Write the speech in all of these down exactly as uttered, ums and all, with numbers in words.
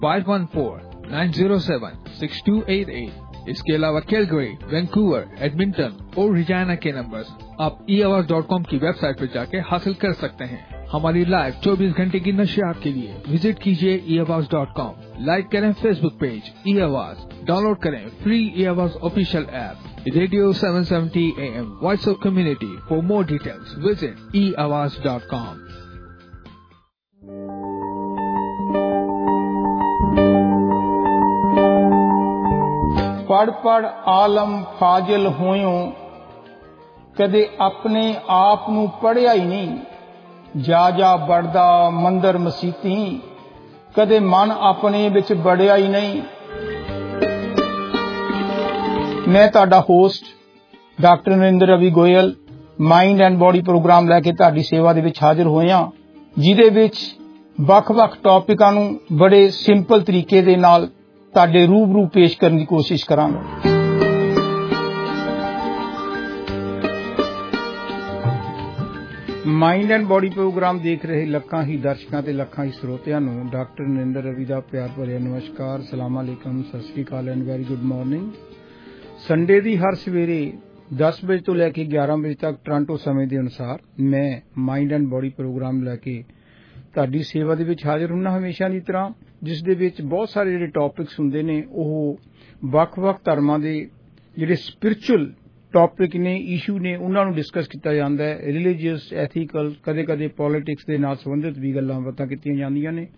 Five one four nine zero seven six two eight eight. इसके अलावा Calgary, Vancouver, Edmonton और रिजाना के numbers आप ई आवाज डॉट कॉम की वेबसाइट पर जाके हासिल कर सकते हैं। हमारी लाइव चौबीस घंटे की नशियात के लिए विजिट कीजिए E Awaaz dot com. Like करें Facebook page E Awaaz, download करें free E Awaaz official app radio seven seventy A M voice of community. For more details visit E Awaaz dot com. पढ़ पढ़ आलम फाजिल होयो, कदे अपने आप नू पढ़िया ही नहीं। जा जा बढ़दा मंदिर मसीती, कदे मन अपने विच बढ़िया ही नहीं। मैं तुहाडा host doctor Narendra Ravi Goyal mind and body programme लैके तुहाडी सेवा दे विच हाजिर होया, जिहदे विच वख-वख टॉपिकां नू बड़े सिंपल तरीके दे नाल तुहाडे रूबरू पेश करने की कोशिश करांगा। माइंड एंड बॉडी प्रोग्राम देख रहे ਲੱਖਾਂ ही दर्शकों ते ਲੱਖਾਂ ही ਸਰੋਤਿਆਂ ਨੂੰ डॉक्टर नरेंद्र रवि ਦਾ ਪਿਆਰ ਭਰਿਆ ਨਮਸਕਾਰ, ਸਲਾਮ ਅਲੈਕਮ, ਸਤਿ ਸ੍ਰੀ ਅਕਾਲ and very good morning. Sunday ਦੀ ਹਰ ਸਵੇਰੇ दस ਵਜੇ ਤੋਂ ਲੈ ਕੇ ਗਿਆਰਾਂ ਵਜੇ ਤੱਕ ਟੋਰਾਂਟੋ ਸਮੇਂ ਦੇ ਅਨੁਸਾਰ ਮੈਂ ਮਾइंड एंड बॉडी प्रोग्राम ਲੈ ਕੇ ਤੁਹਾਡੀ ਸੇਵਾ ਦੇ ਵਿੱਚ ਹਾਜ਼ਰ ਹੁੰਨਾ ਹਮੇਸ਼ਾ ਦੀ ਤਰ੍ਹਾਂ, ਜਿਸ ਦੇ ਵਿੱਚ ਬਹੁਤ ਸਾਰੇ ਜਿਹੜੇ ਟੌਪਿਕਸ ਹੁੰਦੇ ਨੇ ਉਹ ਵੱਖ-ਵੱਖ ਧਰਮਾਂ ਦੇ ਜਿਹੜੇ ਸਪਿਰਿਚੁਅਲ ਟੌਪਿਕ ਨੇ, ਇਸ਼ੂ ਨੇ, ਉਹਨਾਂ ਨੂੰ ਡਿਸਕਸ ਕੀਤਾ ਜਾਂਦਾ ਹੈ। ਰਿਲੀਜੀਅਸ, ਐਥੀਕਲ, ਕਦੇ-ਕਦੇ ਪੋਲੀਟਿਕਸ ਦੇ ਨਾਲ ਸੰਬੰਧਿਤ ਵੀ ਗੱਲਾਂ ਬਾਤਾਂ ਕੀਤੀਆਂ ਜਾਂਦੀਆਂ ਨੇ।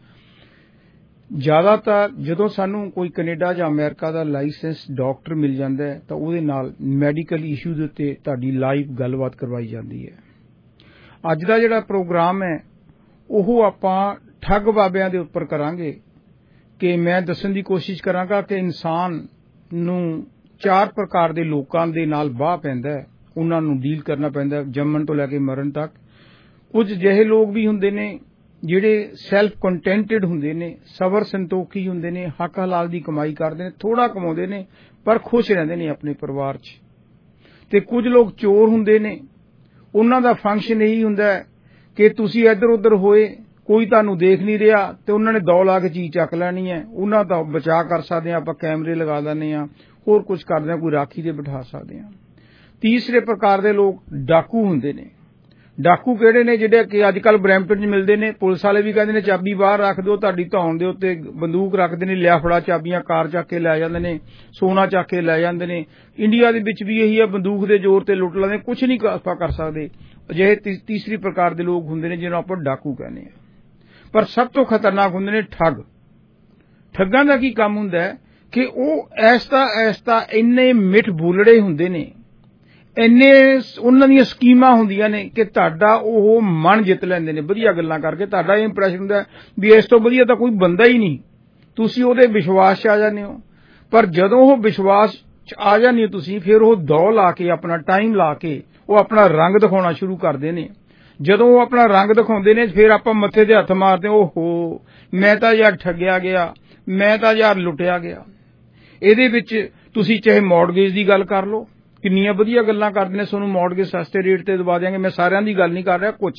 ਜ਼ਿਆਦਾਤਰ ਜਦੋਂ ਸਾਨੂੰ ਕੋਈ ਕੈਨੇਡਾ ਜਾਂ ਅਮਰੀਕਾ ਦਾ ਲਾਇਸੈਂਸ ਡਾਕਟਰ ਮਿਲ ਜਾਂਦਾ ਹੈ ਤਾਂ ਉਹਦੇ ਨਾਲ ਮੈਡੀਕਲ ਇਸ਼ੂ ਦੇ ਉੱਤੇ ਤੁਹਾਡੀ ਲਾਈਵ ਗੱਲਬਾਤ ਕਰਵਾਈ ਜਾਂਦੀ ਹੈ। ਅੱਜ ਦਾ ਜਿਹੜਾ ਪ੍ਰੋਗਰਾਮ ਹੈ ਉਹ ਆਪਾਂ ਠੱਗ ਬਾਬਿਆਂ ਦੇ ਉੱਪਰ ਕਰਾਂਗੇ ਕਿ ਮੈਂ ਦੱਸਣ ਦੀ ਕੋਸ਼ਿਸ਼ ਕਰਾਂਗਾ ਕਿ ਇਨਸਾਨ ਨੂੰ ਚਾਰ ਪ੍ਰਕਾਰ ਦੇ ਲੋਕਾਂ ਦੇ ਨਾਲ ਬਾਹ ਪੈਂਦਾ ਹੈ, ਉਹਨਾਂ ਨੂੰ ਡੀਲ ਕਰਨਾ ਪੈਂਦਾ ਜੰਮਣ ਤੋਂ ਲੈ ਕੇ ਮਰਨ ਤੱਕ। ਕੁਝ ਜਿਹੇ ਲੋਕ ਵੀ ਹੁੰਦੇ ਨੇ ਜਿਹੜੇ ਸੈਲਫ ਕੰਟੈਂਟਡ ਹੁੰਦੇ ਨੇ, ਸਬਰ ਸੰਤੋਖੀ ਹੁੰਦੇ ਨੇ, ਹੱਕ ਹਲਾਲ ਦੀ ਕਮਾਈ ਕਰਦੇ ਨੇ, ਥੋੜਾ ਕਮਾਉਂਦੇ ਨੇ ਪਰ ਖੁਸ਼ ਰਹਿੰਦੇ ਨੇ ਆਪਣੇ ਪਰਿਵਾਰ 'ਚ। ਤੇ ਕੁਝ ਲੋਕ ਚੋਰ ਹੁੰਦੇ ਨੇ, ਉਹਨਾਂ ਦਾ ਫੰਕਸ਼ਨ ਇਹੀ ਹੁੰਦਾ ਕਿ ਤੁਸੀਂ ਇੱਧਰ ਉੱਧਰ ਹੋਏ, ਕੋਈ ਤੁਹਾਨੂੰ ਦੇਖ ਨਹੀਂ ਰਿਹਾ ਤੇ ਉਹਨਾਂ ਨੇ ਦੌ ਲਾ ਕੇ ਚੀਜ਼ ਚੱਕ ਲੈਣੀ ਹੈ। ਉਹਨਾਂ ਦਾ ਬਚਾਅ ਕਰ ਸਕਦੇ ਹਾਂ ਆਪਾਂ, ਕੈਮਰੇ ਲਗਾ ਦਿੰਦੇ ਹਾਂ, ਹੋਰ ਕੁਝ ਕਰਦੇ ਹਾਂ, ਕੋਈ ਰਾਖੀ ਤੇ ਬਿਠਾ ਸਕਦੇ ਹਾਂ। ਤੀਸਰੇ ਪ੍ਰਕਾਰ ਦੇ ਲੋਕ ਡਾਕੂ ਹੁੰਦੇ ਨੇ। ਡਾਕੂ ਕਿਹੜੇ ਨੇ? ਜਿਹੜੇ ਕਿ ਅੱਜ ਕੱਲ੍ਹ ਬਰੈਂਪਟਨ 'ਚ ਮਿਲਦੇ ਨੇ। ਪੁਲਿਸ ਵਾਲੇ ਵੀ ਕਹਿੰਦੇ ਨੇ ਚਾਬੀ ਬਾਹਰ ਰੱਖ ਦਿਓ, ਤੁਹਾਡੀ ਧੌਣ ਦੇ ਉੱਤੇ ਬੰਦੂਕ ਰੱਖਦੇ ਨੇ, ਲਿਆ ਫੜਾ ਚਾਬੀਆਂ, ਕਾਰ ਚੱਕ ਕੇ ਲੈ ਜਾਂਦੇ ਨੇ, ਸੋਨਾ ਚੱਕ ਕੇ ਲੈ ਜਾਂਦੇ ਨੇ। ਇੰਡੀਆ ਦੇ ਵਿੱਚ ਵੀ ਇਹੀ ਹੈ, ਬੰਦੂਕ ਦੇ ਜ਼ੋਰ ਤੇ ਲੁੱਟ ਲੈਂਦੇ, ਕੁਝ ਨਹੀਂ ਆਪਾਂ ਕਰ ਸਕਦੇ। ਅਜਿਹੇ ਤੀਸਰੀ ਪ੍ਰਕਾਰ ਦੇ ਲੋਕ ਹੁੰਦੇ ਨੇ ਜਿਹਨੂੰ ਆਪਾਂ ਡਾਕੂ ਕਹਿੰਦੇ ਹਾਂ। ਪਰ ਸਭ ਤੋਂ ਖਤਰਨਾਕ ਹੁੰਦੇ ਨੇ ਠੱਗ। ਠੱਗਾਂ ਦਾ ਕੀ ਕੰਮ ਹੁੰਦਾ ਹੈ ਕਿ ਉਹ ਐਸਤਾ ਐਸਤਾ ਇੰਨੇ ਮਿੱਠ ਬੋਲੜੇ ਹੁੰਦੇ ਨੇ, ਇੰਨੇ ਉਹਨਾਂ ਦੀਆਂ ਸਕੀਮਾਂ ਹੁੰਦੀਆਂ ਨੇ ਕਿ ਤੁਹਾਡਾ ਉਹ ਮਨ ਜਿੱਤ ਲੈਂਦੇ ਨੇ ਵਧੀਆ ਗੱਲਾਂ ਕਰਕੇ। ਤੁਹਾਡਾ ਇਹ ਇੰਪ੍ਰੈਸ਼ਨ ਹੁੰਦਾ ਵੀ ਇਸ ਤੋਂ ਵਧੀਆ ਤਾਂ ਕੋਈ ਬੰਦਾ ਹੀ ਨਹੀਂ, ਤੁਸੀਂ ਉਹਦੇ ਵਿਸ਼ਵਾਸ 'ਚ ਆ ਜਾਂਦੇ ਹੋ। ਪਰ ਜਦੋਂ ਉਹ ਵਿਸ਼ਵਾਸ 'ਚ ਆ ਜਾਂਦੇ ਹੋ ਤੁਸੀਂ, ਫਿਰ ਉਹ ਦੌ ਲਾ ਕੇ, ਆਪਣਾ ਟਾਈਮ ਲਾ ਕੇ ਉਹ ਆਪਣਾ ਰੰਗ ਦਿਖਾਉਣਾ ਸ਼ੁਰੂ ਕਰਦੇ ਨੇ। ਜਦੋਂ ਉਹ ਆਪਣਾ ਰੰਗ ਦਿਖਾਉਂਦੇ ਨੇ ਫਿਰ ਆਪਾਂ ਮੱਥੇ ਤੇ ਹੱਥ ਮਾਰਦੇ, ਓਹੋ ਮੈਂ ਤਾਂ ਯਾਰ ਠੱਗਿਆ ਗਿਆ, ਮੈਂ ਤਾਂ ਯਾਰ ਲੁੱਟਿਆ ਗਿਆ। ਇਹਦੇ ਵਿੱਚ ਤੁਸੀਂ ਚਾਹੇ ਮੌਰਗੇਜ ਦੀ ਗੱਲ ਕਰ ਲਓ, ਕਿੰਨੀਆਂ ਵਧੀਆ ਗੱਲਾਂ ਕਰਦੇ ਨੇ, ਤੁਹਾਨੂੰ ਮੌਰਗੇਜ ਸਸਤੇ ਰੇਟ ਤੇ ਦਵਾ ਦਿਆਂਗੇ। ਮੈਂ ਸਾਰਿਆਂ ਦੀ ਗੱਲ ਨਹੀਂ ਕਰ ਰਿਹਾ, ਕੁਝ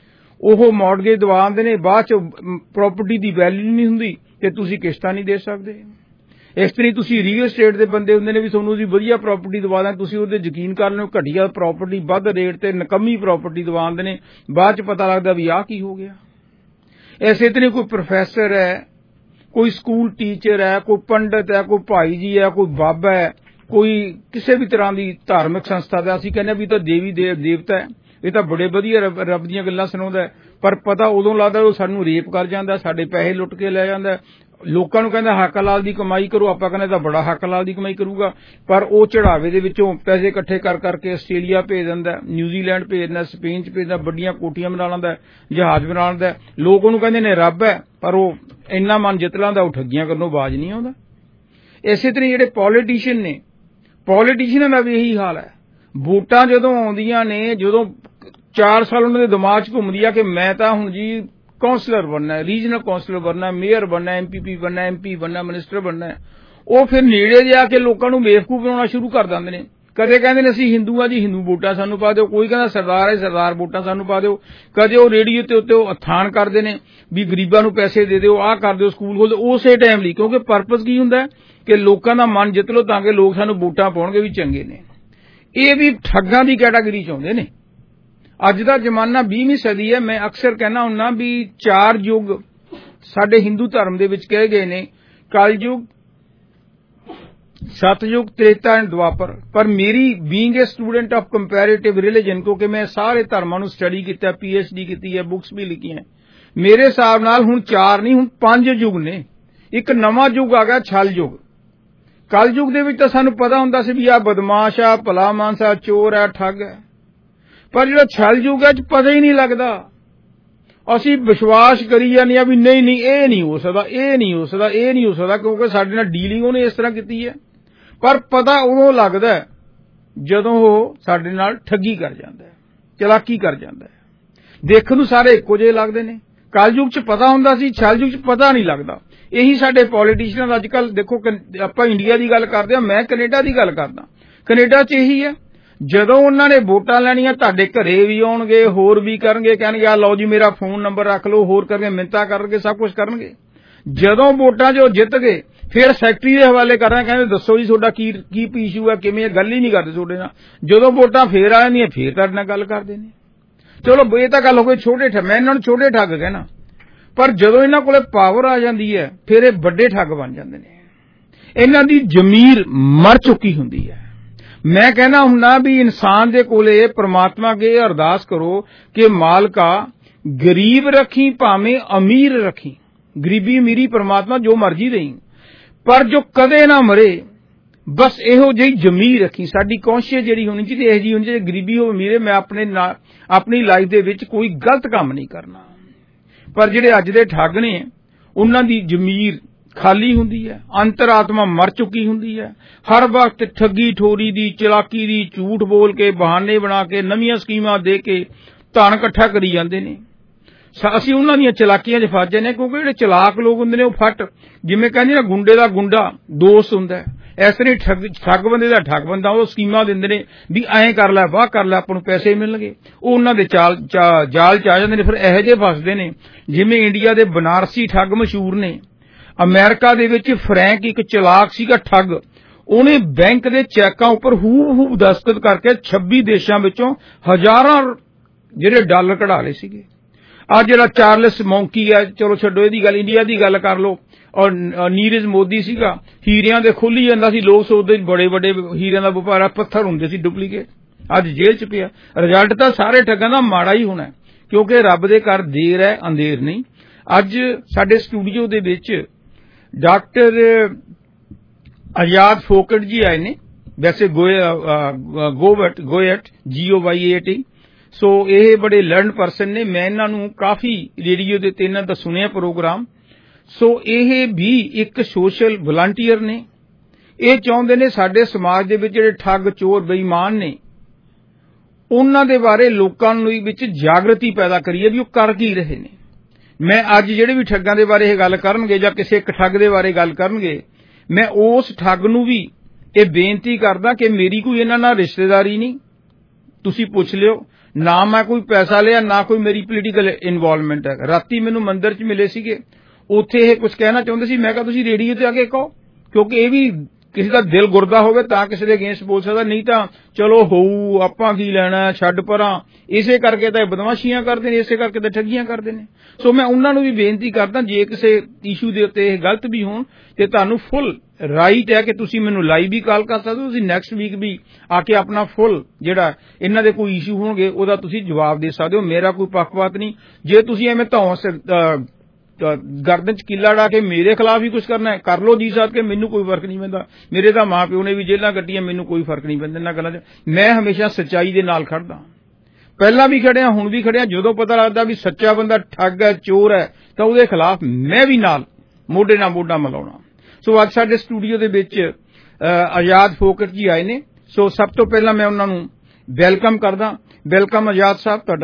ਉਹ ਮੌਰਗੇਜ ਦਵਾ ਦਿੰਦੇ ਨੇ, ਬਾਅਦ 'ਚ ਪ੍ਰਾਪਰਟੀ ਦੀ ਵੈਲਿਊ ਨਹੀਂ ਹੁੰਦੀ ਤੇ ਤੁਸੀਂ ਕਿਸ਼ਤਾਂ ਨਹੀਂ ਦੇ ਸਕਦੇ। ਇਸ ਤਰ੍ਹਾਂ ਤੁਸੀਂ ਰੀਅਲ ਸਟੇਟ ਦੇ ਬੰਦੇ ਹੁੰਦੇ ਨੇ ਵੀ ਤੁਹਾਨੂੰ ਉਹਦੀ ਵਧੀਆ ਪ੍ਰਾਪਰਟੀ ਦਵਾ ਦਾਂ, ਤੁਸੀਂ ਉਹਦੇ ਯਕੀਨ ਕਰ ਲਓ, ਘਟੀਆ ਪ੍ਰਾਪਰਟੀ ਵੱਧ ਰੇਟ ਤੇ ਨਕੰਮੀ ਪ੍ਰਾਪਰਟੀ ਦਵਾ ਦਿੰਦੇ ਨੇ, ਬਾਅਦ 'ਚ ਪਤਾ ਲੱਗਦਾ ਵੀ ਆਹ ਕੀ ਹੋ ਗਿਆ। ਇਸੇ ਤਰ੍ਹਾਂ ਕੋਈ ਪ੍ਰੋਫੈਸਰ ਹੈ, ਕੋਈ ਸਕੂਲ ਟੀਚਰ ਹੈ, ਕੋਈ ਪੰਡਤ ਹੈ, ਕੋਈ ਭਾਈ ਜੀ ਹੈ, ਕੋਈ ਬਾਬਾ ਹੈ, ਕੋਈ ਕਿਸੇ ਵੀ ਤਰ੍ਹਾਂ ਦੀ ਧਾਰਮਿਕ ਸੰਸਥਾ ਦਾ, ਅਸੀਂ ਕਹਿੰਦੇ ਵੀ ਤਾਂ ਦੇਵੀ ਦੇਵਤਾ ਹੈ, ਇਹ ਤਾਂ ਬੜੇ ਵਧੀਆ ਰੱਬ ਦੀਆਂ ਗੱਲਾਂ ਸੁਣਾਉਂਦਾ, ਪਰ ਪਤਾ ਉਦੋਂ ਲੱਗਦਾ ਉਹ ਸਾਨੂੰ ਰੇਪ ਕਰ ਜਾਂਦਾ, ਸਾਡੇ ਪੈਸੇ ਲੁੱਟ ਕੇ ਲੈ ਜਾਂਦਾ, ਲੋਕਾਂ ਨੂੰ ਕਹਿੰਦਾ ਹੱਕ ਹਲਾਲ ਦੀ ਕਮਾਈ ਕਰੋ। ਆਪਾਂ ਕਹਿੰਦੇ ਤਾਂ ਬੜਾ ਹੱਕ ਹਲਾਲ ਦੀ ਕਮਾਈ ਕਰੂਗਾ, ਪਰ ਉਹ ਚੜਾਵੇ ਦੇ ਵਿੱਚੋਂ ਪੈਸੇ ਇਕੱਠੇ ਕਰ ਕਰਕੇ ਆਸਟ੍ਰੇਲੀਆ ਭੇਜ ਦਿੰਦਾ, ਨਿਊਜ਼ੀਲੈਂਡ ਭੇਜ ਦਿੰਦਾ, ਸਪੇਨ 'ਚ ਭੇਜਦਾ, ਵੱਡੀਆਂ ਕੋਠੀਆਂ ਬਣਾ ਲੈਂਦਾ, ਜਹਾਜ਼ ਬਣਾ ਲੈਂਦਾ। ਲੋਕ ਉਹਨੂੰ ਕਹਿੰਦੇ ਨੇ ਰੱਬ ਹੈ, ਪਰ ਉਹ ਇੰਨਾ ਮਨ ਜਿੱਤ ਲੈਂਦਾ, ਉਹ ਠੱਗੀਆਂ ਕਰਨੋਂ ਬਾਜ਼ ਨਹੀਂ ਆਉਂਦਾ। ਇਸੇ ਤਰ੍ਹਾਂ ਜਿਹੜੇ ਪੋਲੀਟੀਸ਼ੀਅਨ ਨੇ, ਪੋਲੀਟੀਸ਼ੀਅਨਾਂ ਦਾ ਵੀ ਇਹੀ ਹਾਲ ਹੈ। ਵੋਟਾਂ ਜਦੋਂ ਆਉਂਦੀਆਂ ਨੇ, ਜਦੋਂ ਚਾਰ ਸਾਲ ਉਹਨਾਂ ਦੇ ਦਿਮਾਗ 'ਚ ਘੁੰਮਦੀ ਆ ਕਿ ਮੈਂ ਤਾਂ ਹੁਣ ਜੀ ਕੌਂਸਲਰ ਬਣਨਾ, ਰੀਜਨਲ ਕੌਂਸਲਰ ਬਣਨਾ, ਮੇਅਰ ਬਣਨਾ, ਐਮ ਪੀ ਪੀ ਬਣਨਾ, ਐਮ ਪੀ ਬਣਨਾ, ਮਿਨਿਸਟਰ ਬਣਨਾ, ਉਹ ਫਿਰ ਨੇੜੇ ਜਾ ਕੇ ਲੋਕਾਂ ਨੂੰ ਬੇਵਕੂਫ ਬਣਾਉਣਾ ਸ਼ੁਰੂ ਕਰ ਦਿੰਦੇ ਨੇ। ਕਦੇ ਕਹਿੰਦੇ ਨੇ ਅਸੀਂ ਹਿੰਦੂ ਆ ਜੀ, ਹਿੰਦੂ ਵੋਟਾਂ ਸਾਨੂੰ ਪਾ ਦਿਓ, ਕੋਈ ਕਹਿੰਦਾ ਸਰਦਾਰ ਹੈ ਸਰਦਾਰ ਵੋਟਾਂ ਸਾਨੂੰ ਪਾ ਦਿਓ। ਕਦੇ ਉਹ ਰੇਡੀਓ ਤੇ ਉੱਤੇ ਉਹ ਅਥਾਣ ਕਰਦੇ ਨੇ ਵੀ ਗਰੀਬਾਂ ਨੂੰ ਪੈਸੇ ਦੇ ਦਿਓ, ਆਹ ਕਰ ਦਿਓ, ਸਕੂਲ ਖੋਲ ਦਿਓ, ਉਸੇ ਟਾਈਮ ਲਈ, ਕਿਉਂਕਿ ਪਰਪਸ ਕੀ ਹੁੰਦਾ ਕਿ ਲੋਕਾਂ ਦਾ ਮਨ ਜਿੱਤ ਲਓ ਤਾਂ ਕਿ ਲੋਕ ਸਾਨੂੰ ਵੋਟਾਂ ਪਾਉਣਗੇ ਵੀ ਚੰਗੇ ਨੇ। ਇਹ ਵੀ ਠੱਗਾਂ ਦੀ ਕੈਟਾਗਰੀ ਚ ਆਉਂਦੇ ਨੇ। ਅੱਜ ਦਾ ਜ਼ਮਾਨਾ ਵੀਹਵੀਂ ਸਦੀ ਹੈ। ਮੈਂ ਅਕਸਰ ਕਹਿਣਾ ਹੁੰਨਾ ਵੀ ਚਾਰ ਯੁੱਗ ਸਾਡੇ ਹਿੰਦੂ ਧਰਮ ਦੇ ਵਿੱਚ ਕਹੇ ਗਏ ਨੇ, ਕਲਯੁਗ, ਸਤਯੁਗ, ਤ੍ਰੇਤਾ ਐਂਡ ਦੁਆਪਰ। ਪਰ ਮੇਰੀ being a student of comparative religion, ਕਿਉਂਕਿ ਮੈਂ ਸਾਰੇ ਧਰਮਾਂ ਨੂੰ ਸਟੱਡੀ ਕੀਤਾ, ਪੀ ਐਚ ਡੀ ਕੀਤੀ ਹੈ, ਬੁੱਕਸ ਵੀ ਲਿਖੀਆਂ, ਮੇਰੇ ਹਿਸਾਬ ਨਾਲ ਹੁਣ ਚਾਰ ਨਹੀਂ, ਹੁਣ ਪੰਜ ਯੁੱਗ ਨੇ। ਇੱਕ ਨਵਾਂ ਯੁੱਗ ਆ ਗਿਆ, ਛਲ ਯੁੱਗ। ਕਲਯੁਗ ਦੇ ਵਿੱਚ ਤਾਂ ਸਾਨੂੰ ਪਤਾ ਹੁੰਦਾ ਸੀ ਵੀ ਆਹ ਬਦਮਾਸ਼ ਆ, ਭਲਾ ਮਾਨਸ ਆ, ਚੋਰ ਆ, ਠੱਗ ਹੈ। ਪਰ ਜਿਹੜਾ ਛਲ ਯੁੱਗ ਹੈ ਪਤਾ ਹੀ ਨਹੀਂ ਲੱਗਦਾ। ਅਸੀਂ ਵਿਸ਼ਵਾਸ ਕਰੀ ਜਾਂਦੇ ਆ ਵੀ ਨਹੀਂ ਨਹੀਂ ਇਹ ਨਹੀਂ ਹੋ ਸਕਦਾ, ਇਹ ਨਹੀਂ ਹੋ ਸਕਦਾ, ਇਹ ਨਹੀਂ ਹੋ ਸਕਦਾ, ਕਿਉਂਕਿ ਸਾਡੇ ਨਾਲ ਡੀਲਿੰਗ ਉਹਨੇ ਇਸ ਤਰ੍ਹਾਂ ਕੀਤੀ ਹੈ। ਪਰ ਪਤਾ ਉਦੋਂ ਲੱਗਦਾ ਜਦੋਂ ਉਹ ਸਾਡੇ ਨਾਲ ਠੱਗੀ ਕਰ ਜਾਂਦਾ ਹੈ, ਚਲਾਕੀ ਕਰ ਜਾਂਦਾ ਹੈ। ਦੇਖਣ ਨੂੰ ਸਾਰੇ ਇੱਕੋ ਜਿਹੇ ਲੱਗਦੇ ਨੇ। ਕਲਯੁਗ ਚ ਪਤਾ ਹੁੰਦਾ ਸੀ, ਛਲ ਯੁਗ ਚ ਪਤਾ ਨਹੀਂ ਲੱਗਦਾ। ਇਹੀ ਸਾਡੇ ਪੋਲੀਟੀਸ਼ੀਅਨ ਅੱਜ ਕੱਲ ਦੇਖੋ, ਆਪਾਂ ਇੰਡੀਆ ਦੀ ਗੱਲ ਕਰਦੇ ਹਾਂ, ਮੈਂ ਕੈਨੇਡਾ ਦੀ ਗੱਲ ਕਰਦਾ। ਕੈਨੇਡਾ ਚ ਇਹੀ ਹੈ, ਜਦੋਂ ਉਹਨਾਂ ਨੇ ਵੋਟਾਂ ਲੈਣੀਆਂ ਤੁਹਾਡੇ ਘਰੇ ਵੀ ਆਉਣਗੇ, ਹੋਰ ਵੀ ਕਰਨਗੇ, ਕਹਿਣਗੇ ਆ ਲਓ ਜੀ ਮੇਰਾ ਫੋਨ ਨੰਬਰ ਰੱਖ ਲਓ, ਹੋਰ ਕਰਨਗੇ, ਮਿੰਨਤਾਂ ਕਰਨਗੇ, ਸਭ ਕੁਝ ਕਰਨਗੇ। ਜਦੋਂ ਵੋਟਾਂ ਜੋ ਜਿੱਤ ਗਏ ਫਿਰ ਸੈਕਟਰੀ ਦੇ ਹਵਾਲੇ ਕਰਨਾ, ਕਹਿੰਦੇ ਦੱਸੋ ਜੀ ਤੁਹਾਡਾ ਕੀ ਕੀ ਇਸ਼ੂ ਹੈ, ਕਿਵੇਂ, ਗੱਲ ਹੀ ਨਹੀਂ ਕਰਦੇ ਤੁਹਾਡੇ ਨਾਲ। ਜਦੋਂ ਵੋਟਾਂ ਫੇਰ ਆ ਜਾਂਦੀਆਂ ਫੇਰ ਤੁਹਾਡੇ ਨਾਲ ਗੱਲ ਕਰਦੇ ਨੇ। ਚਲੋ ਇਹ ਤਾਂ ਗੱਲ ਹੋ ਗਈ ਛੋਟੇ ਠੱਗ, ਮੈਂ ਇਹਨਾਂ ਨੂੰ ਛੋਟੇ ਠੱਗ ਕਹਿਣਾ। ਪਰ ਜਦੋਂ ਇਹਨਾਂ ਕੋਲੇ ਪਾਵਰ ਆ ਜਾਂਦੀ ਹੈ ਫਿਰ ਇਹ ਵੱਡੇ ਠੱਗ ਬਣ ਜਾਂਦੇ ਨੇ। ਇਹਨਾਂ ਦੀ ਜ਼ਮੀਰ ਮਰ ਚੁੱਕੀ ਹੁੰਦੀ ਹੈ। ਮੈਂ ਕਹਿੰਦਾ ਹੁੰਨਾ ਵੀ ਇਨਸਾਨ ਦੇ ਕੋਲੇ ਪ੍ਰਮਾਤਮਾ ਅੱਗੇ ਅਰਦਾਸ ਕਰੋ ਕਿ ਮਾਲਕਾ ਗਰੀਬ ਰੱਖੀ ਭਾਵੇਂ ਅਮੀਰ ਰੱਖੀ, ਗਰੀਬੀ ਅਮੀਰੀ ਪ੍ਰਮਾਤਮਾ ਜੋ ਮਰਜ਼ੀ ਦੇਈ, ਪਰ ਜੋ ਕਦੇ ਨਾ ਮਰੇ, ਬਸ ਇਹੋ ਜਿਹੀ ਜ਼ਮੀਰ ਰੱਖੀ। ਸਾਡੀ ਕੌਂਸ਼ੀਅਸ ਜਿਹੜੀ ਹੋਣੀ ਚਾਹੀਦੀ ਇਹੋ ਜਿਹੀ ਹੋਣੀ ਚਾਹੀਦੀ, ਗਰੀਬੀ ਹੋ ਅਮੀਰੇ, ਮੈਂ ਆਪਣੇ ਆਪਣੀ ਲਾਈਫ ਦੇ ਵਿੱਚ ਕੋਈ ਗਲਤ ਕੰਮ ਨਹੀਂ ਕਰਨਾ। ਪਰ ਜਿਹੜੇ ਅੱਜ ਦੇ ਠੱਗ ਨੇ ਉਹਨਾਂ ਦੀ ਜ਼ਮੀਰ ਖਾਲੀ ਹੁੰਦੀ ਹੈ, ਅੰਤਰਾਤਮਾ ਮਰ ਚੁੱਕੀ ਹੁੰਦੀ ਹੈ। ਹਰ ਵਕਤ ਠੱਗੀ ਠੋਰੀ ਦੀ, ਚਲਾਕੀ ਦੀ, ਝੂਠ ਬੋਲ ਕੇ, ਬਹਾਨੇ ਬਣਾ ਕੇ, ਨਵੀਆਂ ਸਕੀਮਾਂ ਦੇ ਕੇ ਧਨ ਇਕੱਠਾ ਕਰੀ ਜਾਂਦੇ ਨੇ। ਅਸੀਂ ਉਹਨਾਂ ਦੀਆਂ ਚਲਾਕੀਆਂ 'ਚ ਫਸ ਜਾਂਦੇ, ਕਿਉਂਕਿ ਜਿਹੜੇ ਚਲਾਕ ਲੋਕ ਹੁੰਦੇ ਨੇ ਉਹ ਫੱਟ, ਜਿਵੇਂ ਕਹਿੰਦੇ ਨਾ ਗੁੰਡੇ ਦਾ ਗੁੰਡਾ ਦੋਸਤ ਹੁੰਦਾ ਹੈ, ਇਸ ਤਰ੍ਹਾਂ ਠੱਗ ਠੱਗ ਬੰਦੇ ਦਾ ਠੱਗ ਬੰਦਾ, ਉਹ ਸਕੀਮਾਂ ਦਿੰਦੇ ਨੇ ਵੀ ਐਂ ਕਰ ਲੈ, ਵਾਹ ਕਰ ਲੈ, ਆਪਾਂ ਨੂੰ ਪੈਸੇ ਮਿਲਣਗੇ। ਉਹ ਉਹਨਾਂ ਦੇ ਚਾਲ ਜਾਲ 'ਚ ਆ ਜਾਂਦੇ ਨੇ। ਫਿਰ ਇਹੋ ਜਿਹੇ ਫਸਦੇ ਨੇ, ਜਿਵੇਂ ਇੰਡੀਆ ਦੇ ਬਨਾਰਸੀ ਠੱਗ ਮਸ਼ਹੂਰ ਨੇ। ਅਮਰੀਕਾ ਦੇ ਵਿੱਚ ਫਰੈਂਕ ਇੱਕ ਚਲਾਕ ਸੀਗਾ ਠੱਗ, ਉਹਨੇ ਬੈਂਕ ਦੇ ਚੈੱਕਾਂ ਉੱਪਰ ਹੂਬ ਹੂਬ ਦਸਤਖਤ ਕਰਕੇ ਛੱਬੀ ਦੇਸ਼ਾਂ ਵਿੱਚੋਂ ਹਜ਼ਾਰਾਂ ਜਿਹੜੇ ਡਾਲਰ ਕਢਾ ਲਏ ਸੀਗੇ। ਅੱਜ ਜਿਹੜਾ ਚਾਰਲਸ ਮੌਂਕੀ ਹੈ, ਚਲੋ ਛੱਡੋ ਇਹਦੀ ਗੱਲ, ਇੰਡੀਆ ਦੀ ਗੱਲ ਕਰ ਲਓ। ਔਰ ਨੀਰਜ ਮੋਦੀ ਸੀਗਾ, ਹੀਰਿਆਂ ਦੇ ਖੋਲੀ ਜਾਂਦਾ ਸੀ, ਲੋਕ ਸੋਚਦੇ ਬੜੇ ਵੱਡੇ ਹੀਰਿਆਂ ਦਾ ਵਪਾਰ, ਪੱਥਰ ਹੁੰਦੇ ਸੀ ਡੁਪਲੀਕੇਟ। ਅੱਜ ਜੇਲ੍ਹ 'ਚ ਪਿਆ। ਰਿਜ਼ਲਟ ਤਾਂ ਸਾਰੇ ਠੱਗਾਂ ਦਾ ਮਾੜਾ ਹੀ ਹੋਣਾ, ਕਿਉਂਕਿ ਰੱਬ ਦੇ ਘਰ ਦੇਰ ਹੈ, ਅੰਧੇਰ ਨਹੀਂ। ਅੱਜ ਸਾਡੇ ਸਟੂਡੀਓ ਦੇ ਵਿੱਚ ਡਾਕਟਰ ਆਜ਼ਾਦ ਫੋਕਟ ਜੀ ਆਏ ਨੇ, ਵੈਸੇ ਗੋਵਟ ਗੋਇਟ ਜੀ ਓ ਵਾਈ ਏ ਟੀ। ਸੋ ਇਹ ਬੜੇ ਲਰਨਡ ਪਰਸਨ ਨੇ। ਮੈਂ ਇਹਨਾਂ ਨੂੰ ਕਾਫੀ ਰੇਡੀਓ ਦੇ ਤੇ ਇਹਨਾਂ ਦਾ ਸੁਣਿਆ ਪ੍ਰੋਗਰਾਮ। ਸੋ ਇਹ ਵੀ ਇੱਕ ਸੋਸ਼ਲ ਵਲੰਟੀਅਰ ਨੇ। ਇਹ ਚਾਹੁੰਦੇ ਨੇ ਸਾਡੇ ਸਮਾਜ ਦੇ ਵਿੱਚ ਜਿਹੜੇ ਠੱਗ ਚੋਰ ਬੇਈਮਾਨ ਨੇ ਉਹਨਾਂ ਦੇ ਬਾਰੇ ਲੋਕਾਂ ਨੂੰ ਵਿੱਚ ਜਾਗਰਤੀ ਪੈਦਾ ਕਰੀਏ ਵੀ ਉਹ ਕਰ ਕੀ ਰਹੇ ਨੇ। ਮੈਂ ਅੱਜ ਜਿਹੜੇ ਵੀ ਠੱਗਾਂ ਦੇ ਬਾਰੇ ਇਹ ਗੱਲ ਕਰਨਗੇ ਜਾਂ ਕਿਸੇ ਇੱਕ ਠੱਗ ਦੇ ਬਾਰੇ ਗੱਲ ਕਰਨਗੇ, ਮੈਂ ਉਸ ਠੱਗ ਨੂੰ ਵੀ ਇਹ ਬੇਨਤੀ ਕਰਦਾ ਕਿ ਮੇਰੀ ਕੋਈ ਇਹਨਾਂ ਨਾਲ ਰਿਸ਼ਤੇਦਾਰੀ ਨਹੀਂ, ਤੁਸੀਂ ਪੁੱਛ ਲਿਓ, ਨਾ ਮੈਂ ਕੋਈ ਪੈਸਾ ਲਿਆ, ਨਾ ਕੋਈ ਮੇਰੀ ਪੋਲੀਟੀਕਲ ਇਨਵੋਲਵਮੈਂਟ ਹੈ। ਰਾਤੀ ਮੈਨੂੰ ਮੰਦਿਰ 'ਚ ਮਿਲੇ ਸੀਗੇ, ਉੱਥੇ ਇਹ ਕੁਝ ਕਹਿਣਾ ਚਾਹੁੰਦੇ ਸੀ। ਮੈਂ ਕਿਹਾ ਤੁਸੀਂ ਰੇਡੀਓ ਤੇ ਆ ਕੇ ਕਹੋ, ਕਿਉਂਕਿ ਇਹ ਵੀ ਕਿਸੇ ਦਾ ਦਿਲ ਗੁਰਦਾ ਹੋਵੇ ਤਾਂ ਕਿਸੇ ਦੇ ਅਗੇਂਸਟ ਬੋਲ ਸਕਦਾ, ਨਹੀਂ ਤਾਂ ਚਲੋ ਹੋਊ, ਆਪਾਂ ਕੀ ਲੈਣਾ, ਛੱਡ ਪਰਾਂ। ਇਸੇ ਕਰਕੇ ਤਾਂ ਬਦਮਾਸ਼ੀਆਂ ਕਰਦੇ ਨੇ, ਇਸੇ ਕਰਕੇ ਤਾਂ ਠੱਗੀਆਂ ਕਰਦੇ ਨੇ। ਸੋ ਮੈਂ ਉਹਨਾਂ ਨੂੰ ਵੀ ਬੇਨਤੀ ਕਰਦਾ, ਜੇ ਕਿਸੇ ਇਸ਼ੂ ਦੇ ਉੱਤੇ ਇਹ ਗਲਤ ਵੀ ਹੋਣ ਤੇ ਤੁਹਾਨੂੰ ਫੁੱਲ ਰਾਈਟ ਹੈ ਕਿ ਤੁਸੀਂ ਮੈਨੂੰ ਲਾਈਵ ਵੀ ਕਾਲ ਕਰ ਸਕਦੇ ਹੋ। ਤੁਸੀਂ ਨੈਕਸਟ ਵੀਕ ਵੀ ਆ ਕੇ ਆਪਣਾ ਫੁੱਲ ਜਿਹੜਾ ਇਹਨਾਂ ਦੇ ਕੋਈ ਇਸ਼ੂ ਹੋਣਗੇ ਉਹਦਾ ਤੁਸੀਂ ਜਵਾਬ ਦੇ ਸਕਦੇ ਹੋ। ਮੇਰਾ ਕੋਈ ਪੱਖਪਾਤ ਨਹੀਂ। ਜੇ ਤੁਸੀਂ ਐਵੇਂ ਧੌਂਸ ਗਰਦਨ 'ਚ ਕਿੱਲਾ ਡਾ ਕੇ ਮੇਰੇ ਖਿਲਾਫ ਹੀ ਕੁਝ ਕਰਨਾ ਹੈ, ਕਰ ਲਓ ਜੀ ਸਾਹਿਬ, ਕਿ ਮੈਨੂੰ ਕੋਈ ਫਰਕ ਨਹੀਂ ਪੈਂਦਾ। ਮੇਰੇ ਤਾਂ ਮਾਂ ਪਿਓ ਨੇ ਵੀ ਜੇਲ੍ਹਾਂ ਕੱਟੀਆਂ, ਮੈਨੂੰ ਕੋਈ ਫਰਕ ਨਹੀਂ ਪੈਂਦਾ ਇਹਨਾਂ ਗੱਲਾਂ 'ਚ। ਮੈਂ ਹਮੇਸ਼ਾ ਸੱਚਾਈ ਦੇ ਨਾਲ ਖੜਦਾ, ਪਹਿਲਾਂ ਵੀ ਖੜਿਆ, ਹੁਣ ਵੀ ਖੜਿਆ। ਜਦੋਂ ਪਤਾ ਲੱਗਦਾ ਵੀ ਸੱਚਾ ਬੰਦਾ ਠੱਗ ਹੈ, ਚੋਰ ਹੈ, ਤਾਂ ਉਹਦੇ ਖਿਲਾਫ ਮੈਂ ਵੀ ਨਾਲ ਮੋਢੇ ਨਾਲ ਮੋਢਾ ਮਿਲਾਉਣਾ। ਸੋ ਅੱਜ ਸਾਡੇ ਸਟੂਡੀਓ ਦੇ ਵਿੱਚ ਆਜ਼ਾਦ ਫੋਕਟ ਜੀ ਆਏ ਨੇ। ਸੋ ਸਭ ਤੋਂ ਪਹਿਲਾਂ ਮੈਂ ਉਹਨਾਂ ਨੂੰ ਵੈਲਕਮ ਕਰਦਾ। ਵੈਲਕਮ ਆਜ਼ਾਦ ਸਾਹਿਬ ਤੁਹਾਡਾ।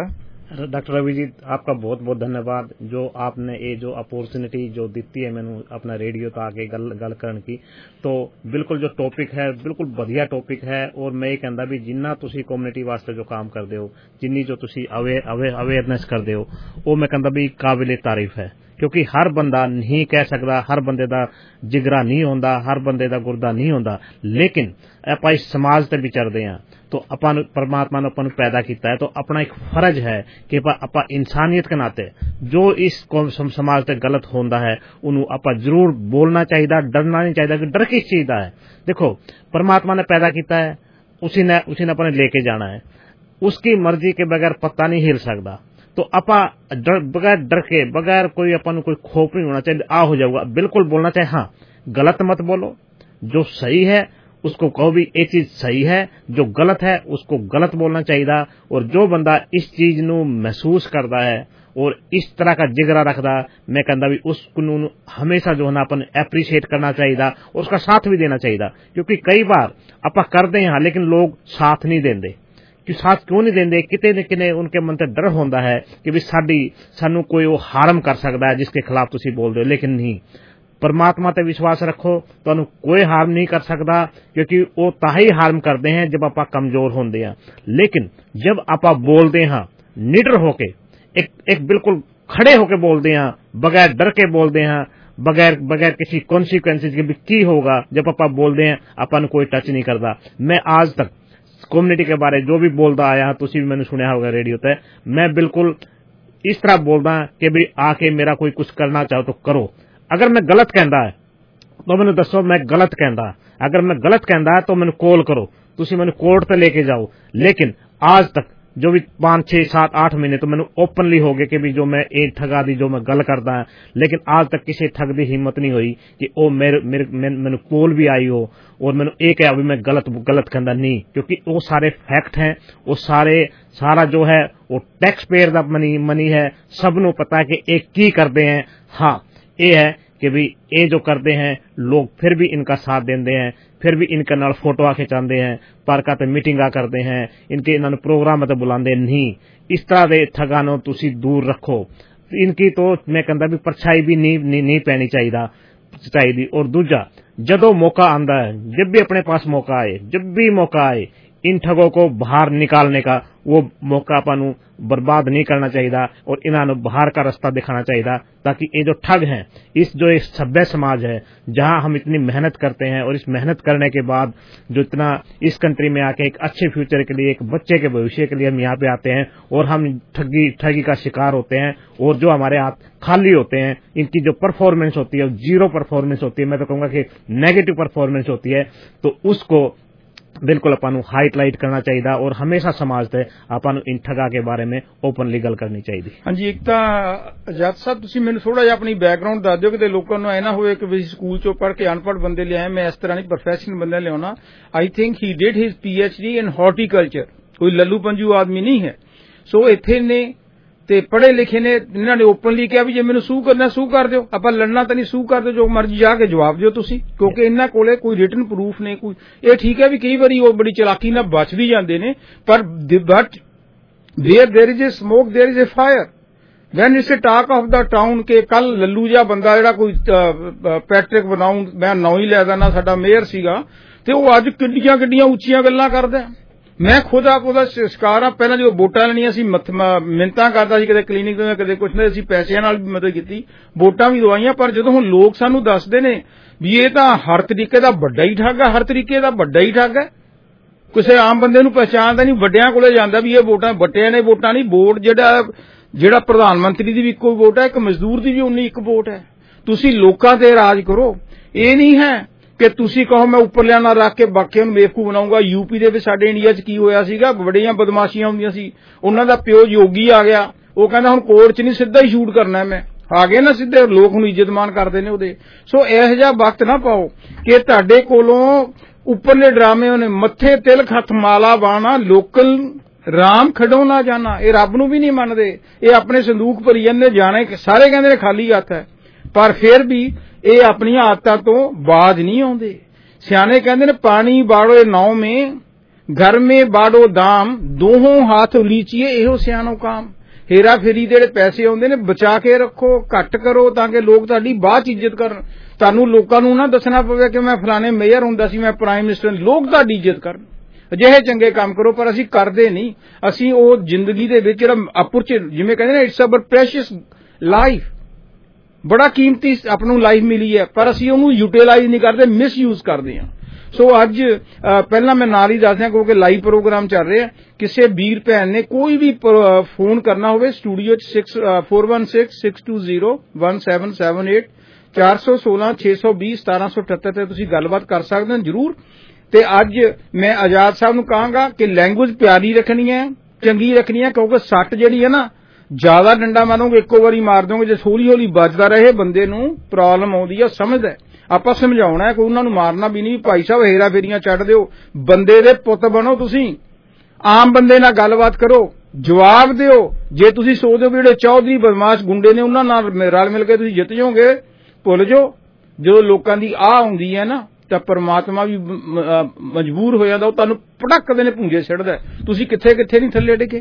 डॉक्टर रवि जी, आपका बहुत बहुत धन्यवाद जो आपने ये जो अपॉर्चुनिटी जो दी है मैनू अपना रेडियो तो आके गल गल करन की। तो बिल्कुल जो टॉपिक है बिल्कुल बढ़िया टॉपिक है और मैं ये कहंदा भी जिन्ना तुसी कम्युनिटी वास्ते जो काम करदे हो, जिन्नी जो तुसी अवेयरनेस करदे हो, वो मैं कहंदा भी काबिले तारीफ है। क्योंकि हर बंदा नहीं कह सकदा, हर बंदे दा जिगरा नहीं होंदा, हर बंदे दा गुरदा नहीं होंदा, लेकिन आपां इस समाज ते विचरदे हां तो आपां परमात्मा ने आपां नूं पैदा कीता है तो अपना एक फर्ज है कि आपां इंसानियत के नाते जो इस समाज ते गलत होंदा है उन्होंने आपां जरूर बोलना चाहिए, डरना नहीं चाहिए कि डर किस चीज का है। देखो परमात्मा ने पैदा किया है, उसी ने उसी ने अपने लेके जाना है, उसकी मर्जी के बगैर पत्ता नहीं हिल सकता। तो आपां बगैर डर के बगैर कोई अपन कोई खौफ नहीं होना चाहिए, आ हो जाऊगा बिल्कुल बोलना चाहिए। हाँ, गलत मत बोलो, जो सही है उसको कहो भी ये चीज सही है, जो गलत है उसको गलत बोलना चाहिए। और जो बंदा इस चीज नू महसूस करता है और इस तरह का जिगरा रखदा, मैं कहंदा भी उसको हमेशा जो है ना अपन एप्रीशिएट करना चाहिए और उसका साथ भी देना चाहिए। क्योंकि कई बार आपां करदे हां लेकिन लोग साथ नहीं देंदे। कि साथ क्यों नहीं देंदे? किते न किते उनके मन ते डर होंदा है कि भी साडी सानू कोई वो हार्म कर सकदा है जिसके खिलाफ तुसी बोल रहे हो। लेकिन नहीं, परमात्मा ते विश्वास रखो, तुहानू कोई हार्म नहीं कर सकदा, क्योंकि वो ताही हार्म करते हैं जब आपां कमजोर होंदे हां। लेकिन जब आपां बोलदे हां निडर होके, एक एक बिल्कुल खड़े होके बोलदे हां, बगैर डर के बोलदे हां, बगैर बगैर किसी कॉन्सिक्वेंसेस के भी की होगा, जब आपां बोलदे हैं आपां कोई टच नहीं करदा। मैं आज तक कम्युनिटी के बारे जो भी बोलता आया, तुसी भी मैंने सुनिया होगा रेडियो ते, मैं बिल्कुल इस तरह बोलदा कि भी आके मेरा कोई कुछ करना चाहो तो करो। अगर मैं गलत कहंदा है तो मैंने दसो मैं गलत कहंदा, अगर मैं गलत कहंदा है तो मैंने कॉल करो, तुसी मैंने कोर्ट ते लेके जाओ। लेकिन आज तक जो भी पांच छह सात आठ महीने तो मैंने ओपनली हो गए कि भी जो मैं ए ठगा दी जो मैं गल करदा है, लेकिन आज तक किसी ठग दी हिम्मत नहीं हुई कि ओ मेरे मेरे मैंने कॉल भी आई हो और मैंने एक है अभी मैं गलत गलत कहंदा नहीं। क्योंकि वो सारे फैक्ट हैं, वो सारे सारा जो है वो टैक्स पेयर दा मनी मनी है, सबनों पता है कि एक की करते हैं। हाँ, ये है कि भी ये जो करते हैं लोग फिर भी इनका साथ देंदे हैं, फिर भी इनके नाल फोटोआ खिंचाते हैं, पार्का ते मीटिंगा करते हैं, इनके इन्होंने प्रोग्राम ते बुलाते नहीं। इस तरह के ठगानों तुसी दूर रखो। इनकी तो मैं कहता भी परछाई भी नहीं नहीं, नहीं पैनी चाहिए चाहिए। और दूजा, जदों मौका आंदा है, जब भी अपने पास मौका आए, जब भी मौका आए, इन ठगों को बाहर निकालने का वो मौका अपन बर्बाद नहीं करना चाहिए और इन्होंने बाहर का रास्ता दिखाना चाहिए, ताकि ये जो ठग हैं, इस जो एक सभ्य समाज है जहां हम इतनी मेहनत करते हैं और इस मेहनत करने के बाद जो इतना इस कंट्री में आके एक अच्छे फ्यूचर के लिए, एक बच्चे के भविष्य के लिए हम यहाँ पे आते हैं और हम ठगी ठगी का शिकार होते हैं और जो हमारे हाथ खाली होते हैं, इनकी जो परफॉर्मेंस होती है जीरो परफॉर्मेंस होती है, मैं तो कहूंगा कि नेगेटिव परफॉर्मेंस होती है। तो उसको बिल्कुल अपन हाईलाइट करना चाहिए और हमेशा समाज से अपन इन ठगा के बारे में ओपनली गल करनी चाहिए। हाँ जी, एक तो आजाद साहब तुसी मैनूं थोड़ा जिहा अपनी बैकग्राउंड दस दिओ कि लोगों को ऐ ना होए कि भी स्कूल चों पढ़ के अनपढ़ बंदे लिआए, मैं इस तरह नहीं प्रोफेशनल बंदे लिआउणा। I think he did his PhD in horticulture, कोई लल्लू पंजू आदमी नहीं है। सो इत्थे ने ते पढ़े लिखे ने, इन्हां ने ओपनली कहा भी जे मैनूं सूह करना सूह कर दिओ, आपां लड़ना तां नहीं, सूह कर दिओ, जो मर्जी जाके जवाब दिओ तुसी, क्योंकि इन्हां कोले कोई रिटन प्रूफ नहीं कोई। ये ठीक है भी कई बारी वो बड़ी चलाकी नाल बच भी जांदे ने, पर but where there is a smoke there is a fire. When it's a talk of the town के कल लल्लू जिहा बंदा जिहड़ा कोई पैट्रिक बनाउं, मैं नां ही लै दैना, साडा मेयर सीगा, ते वो अज किड्डियां किड्डियां उच्चियां गल्लां करदा। मैं खुद आप ਉਹਦਾ शिकार हाँ। पहला जो वोटां लेनियां सी मिन्नतां करदा सी, कदे क्लीनिक तो कदे कुछ ना, असीं पैसिਆਂ ਨਾਲ भी मदद कीती, वोटां भी दवाइयां। पर ਜਦੋਂ ਹੁਣ लोग सानू दसदे ने भी ਇਹ ਤਾਂ हर तरीके ਦਾ ਵੱਡਾ ਹੀ ਠੱਗ ਹੈ, हर तरीके ਦਾ ਵੱਡਾ ਹੀ ਠੱਗ ਹੈ, ਕਿਸੇ ਆਮ ਬੰਦੇ ਨੂੰ ਪਛਾਣਦਾ ਨਹੀਂ, ਵੱਡਿਆਂ ਕੋਲੇ ਜਾਂਦਾ ਵੀ ਇਹ ਵੋਟਾਂ ਵੱਟਿਆਂ ਨੇ ਵੋਟਾਂ ਨਹੀਂ। ਵੋਟ ਜਿਹੜਾ ਜਿਹੜਾ ਪ੍ਰਧਾਨ ਮੰਤਰੀ ਦੀ ਵੀ ਇੱਕੋ ਵੋਟ ਹੈ, ਇੱਕ ਮਜ਼ਦੂਰ ਦੀ ਵੀ ਉਨੀ ਇੱਕ ਵੋਟ ਹੈ। ਤੁਸੀਂ ਲੋਕਾਂ ਤੇ ਰਾਜ ਕਰੋ, ਇਹ ਨਹੀਂ ਹੈ कि तुसी कहो मैं उपरलियां नाल रख के बाकियां नूं बेवकूफ बनाऊंगा। यूपी दे विच साडे इंडिया च की होया सीगा, बड़ियां बदमाशियां हुंदियां सी। उन्हां दा प्यो योगी आ गया, वो कहंदा हुण कोर्ट च नहीं सीधा ही शूट करना मैं, आ गए ना सीधे, लोग हुण इज्जत मान करदे ने ओहदे। सो इहो जिहा वक्त ना पाओ कि तुहाडे कोलों उपरले ड्रामे ने मत्थे तिलक हथ माला बाणा, लोकल राम खड़ो ना जाना। ये रब नूं भी नहीं मनदे, ये अपने संदूक भरी जांदे, जाने सारे कहंदे ने खाली हथ है, पर फिर भी ਇਹ ਆਪਣੀਆਂ ਆਦਤਾਂ ਤੋਂ ਬਾਜ नहीं आउंदे। सियाने कहंदे ने पानी बाड़ो नाव में, घर में बाड़ो दाम, दोहों हाथ उलीचिए एहो सियानो काम। हेरा फेरी दे जिहड़े पैसे आउंदे ने बचा के रखो, घट करो ताकि लोग तुहाडी बाਅद च इज्जत करन। तुहानूं लोकां नूं ना दसना पवे कि मैं फलाने मेयर हुंदा सी, मैं प्राइम मिनिस्टर, लोग तुहाडी इज्जत करन। अजिहे चंगे काम करो, पर असीं करदे नहीं। असीं ਉਹ ਜ਼ਿੰਦਗੀ ਦੇ ਵਿੱਚ ਜਿਹੜਾ अपॉर्चुनिटी जिवें कहंदे ने इट्स अवर प्रेशियस लाइफ, बड़ा कीमती ਆਪਾਂ ਨੂੰ ਲਾਈਫ ਮਿਲੀ ਹੈ, ਪਰ ਅਸੀਂ ਉਹਨੂੰ ਯੂਟਿਲਾਈਜ਼ ਨਹੀਂ ਕਰਦੇ, ਮਿਸਯੂਜ਼ ਕਰਦੇ ਹਾਂ। ਸੋ ਅੱਜ ਪਹਿਲਾਂ ਮੈਂ ਨਾਲ ਹੀ ਦੱਸ ਦਿਆਂ ਕਿਉਂਕਿ ਲਾਈਵ ਪ੍ਰੋਗਰਾਮ ਚੱਲ ਰਿਹਾ, ਕਿਸੇ ਵੀਰ ਭੈਣ ਨੇ ਕੋਈ ਵੀ ਫੋਨ ਕਰਨਾ ਹੋਵੇ ਸਟੂਡੀਓ ਚ four one six six two zero one seven seven eight चार सौ सोलह छे सौ बीस सतारह सौ अठहत्तर ਤੇ ਤੁਸੀਂ ਗੱਲਬਾਤ ਕਰ ਸਕਦੇ ਹੋ ਜਰੂਰ। ਤੇ ਅੱਜ ਮੈਂ ਆਜ਼ਾਦ ਸਾਹਿਬ ਨੂੰ ਕਹਾਂਗਾ ਕਿ ਲੈਂਗੁਏਜ ਪਿਆਰੀ ਰੱਖਣੀ ਹੈ, ਚੰਗੀ ਰੱਖਣੀ ਹੈ, ਕਿਉਂਕਿ ਸੱਟ ਜਿਹੜੀ ਹੈ ਨਾ ਜ਼ਿਆਦਾ ਡੰਡਾ ਮਾਰੋਗੇ ਇੱਕੋ ਵਾਰੀ ਮਾਰ ਦੋਗੇ, ਜੇ ਹੌਲੀ ਹੌਲੀ ਵੱਜਦਾ ਰਹੇ ਬੰਦੇ ਨੂੰ ਪ੍ਰੋਬਲਮ ਆਉਂਦੀ ਹੈ, ਸਮਝਦਾ। ਆਪਾਂ ਸਮਝਾਉਣਾ ਹੈ, ਕੋਈ ਉਹਨਾਂ ਨੂੰ ਮਾਰਨਾ ਵੀ ਨਹੀਂ। ਭਾਈ ਸਾਹਿਬ ਹੈਰਾ ਫੇਰੀਆਂ ਛੱਡ ਦਿਓ, ਬੰਦੇ ਦੇ ਪੁੱਤ ਬਣੋ, ਤੁਸੀਂ ਆਮ ਬੰਦੇ ਨਾਲ ਗੱਲਬਾਤ ਕਰੋ, ਜਵਾਬ ਦਿਓ। ਜੇ ਤੁਸੀਂ ਸੋਚਦੇ ਹੋ ਵੀ ਜਿਹੜੇ ਚੌਧਰੀ ਬਦਮਾਸ਼ ਗੁੰਡੇ ਨੇ ਉਹਨਾਂ ਨਾਲ ਰਲ ਮਿਲ ਕੇ ਤੁਸੀਂ ਜਿੱਤ ਜਾਓਗੇ, ਭੁੱਲ ਜਾਓ। ਜਦੋਂ ਲੋਕਾਂ ਦੀ ਆਹ ਆਉਂਦੀ ਹੈ ਨਾ ਤਾਂ ਪਰਮਾਤਮਾ ਵੀ ਮਜਬੂਰ ਹੋ ਜਾਂਦਾ, ਉਹ ਤੁਹਾਨੂੰ ਪਟਕ ਦੇ ਨੇ ਭੂੰਜੇ ਛੱਡਦਾ, ਤੁਸੀਂ ਕਿੱਥੇ ਕਿੱਥੇ ਨਹੀਂ ਥੱਲੇ ਡਿੱਗੇ।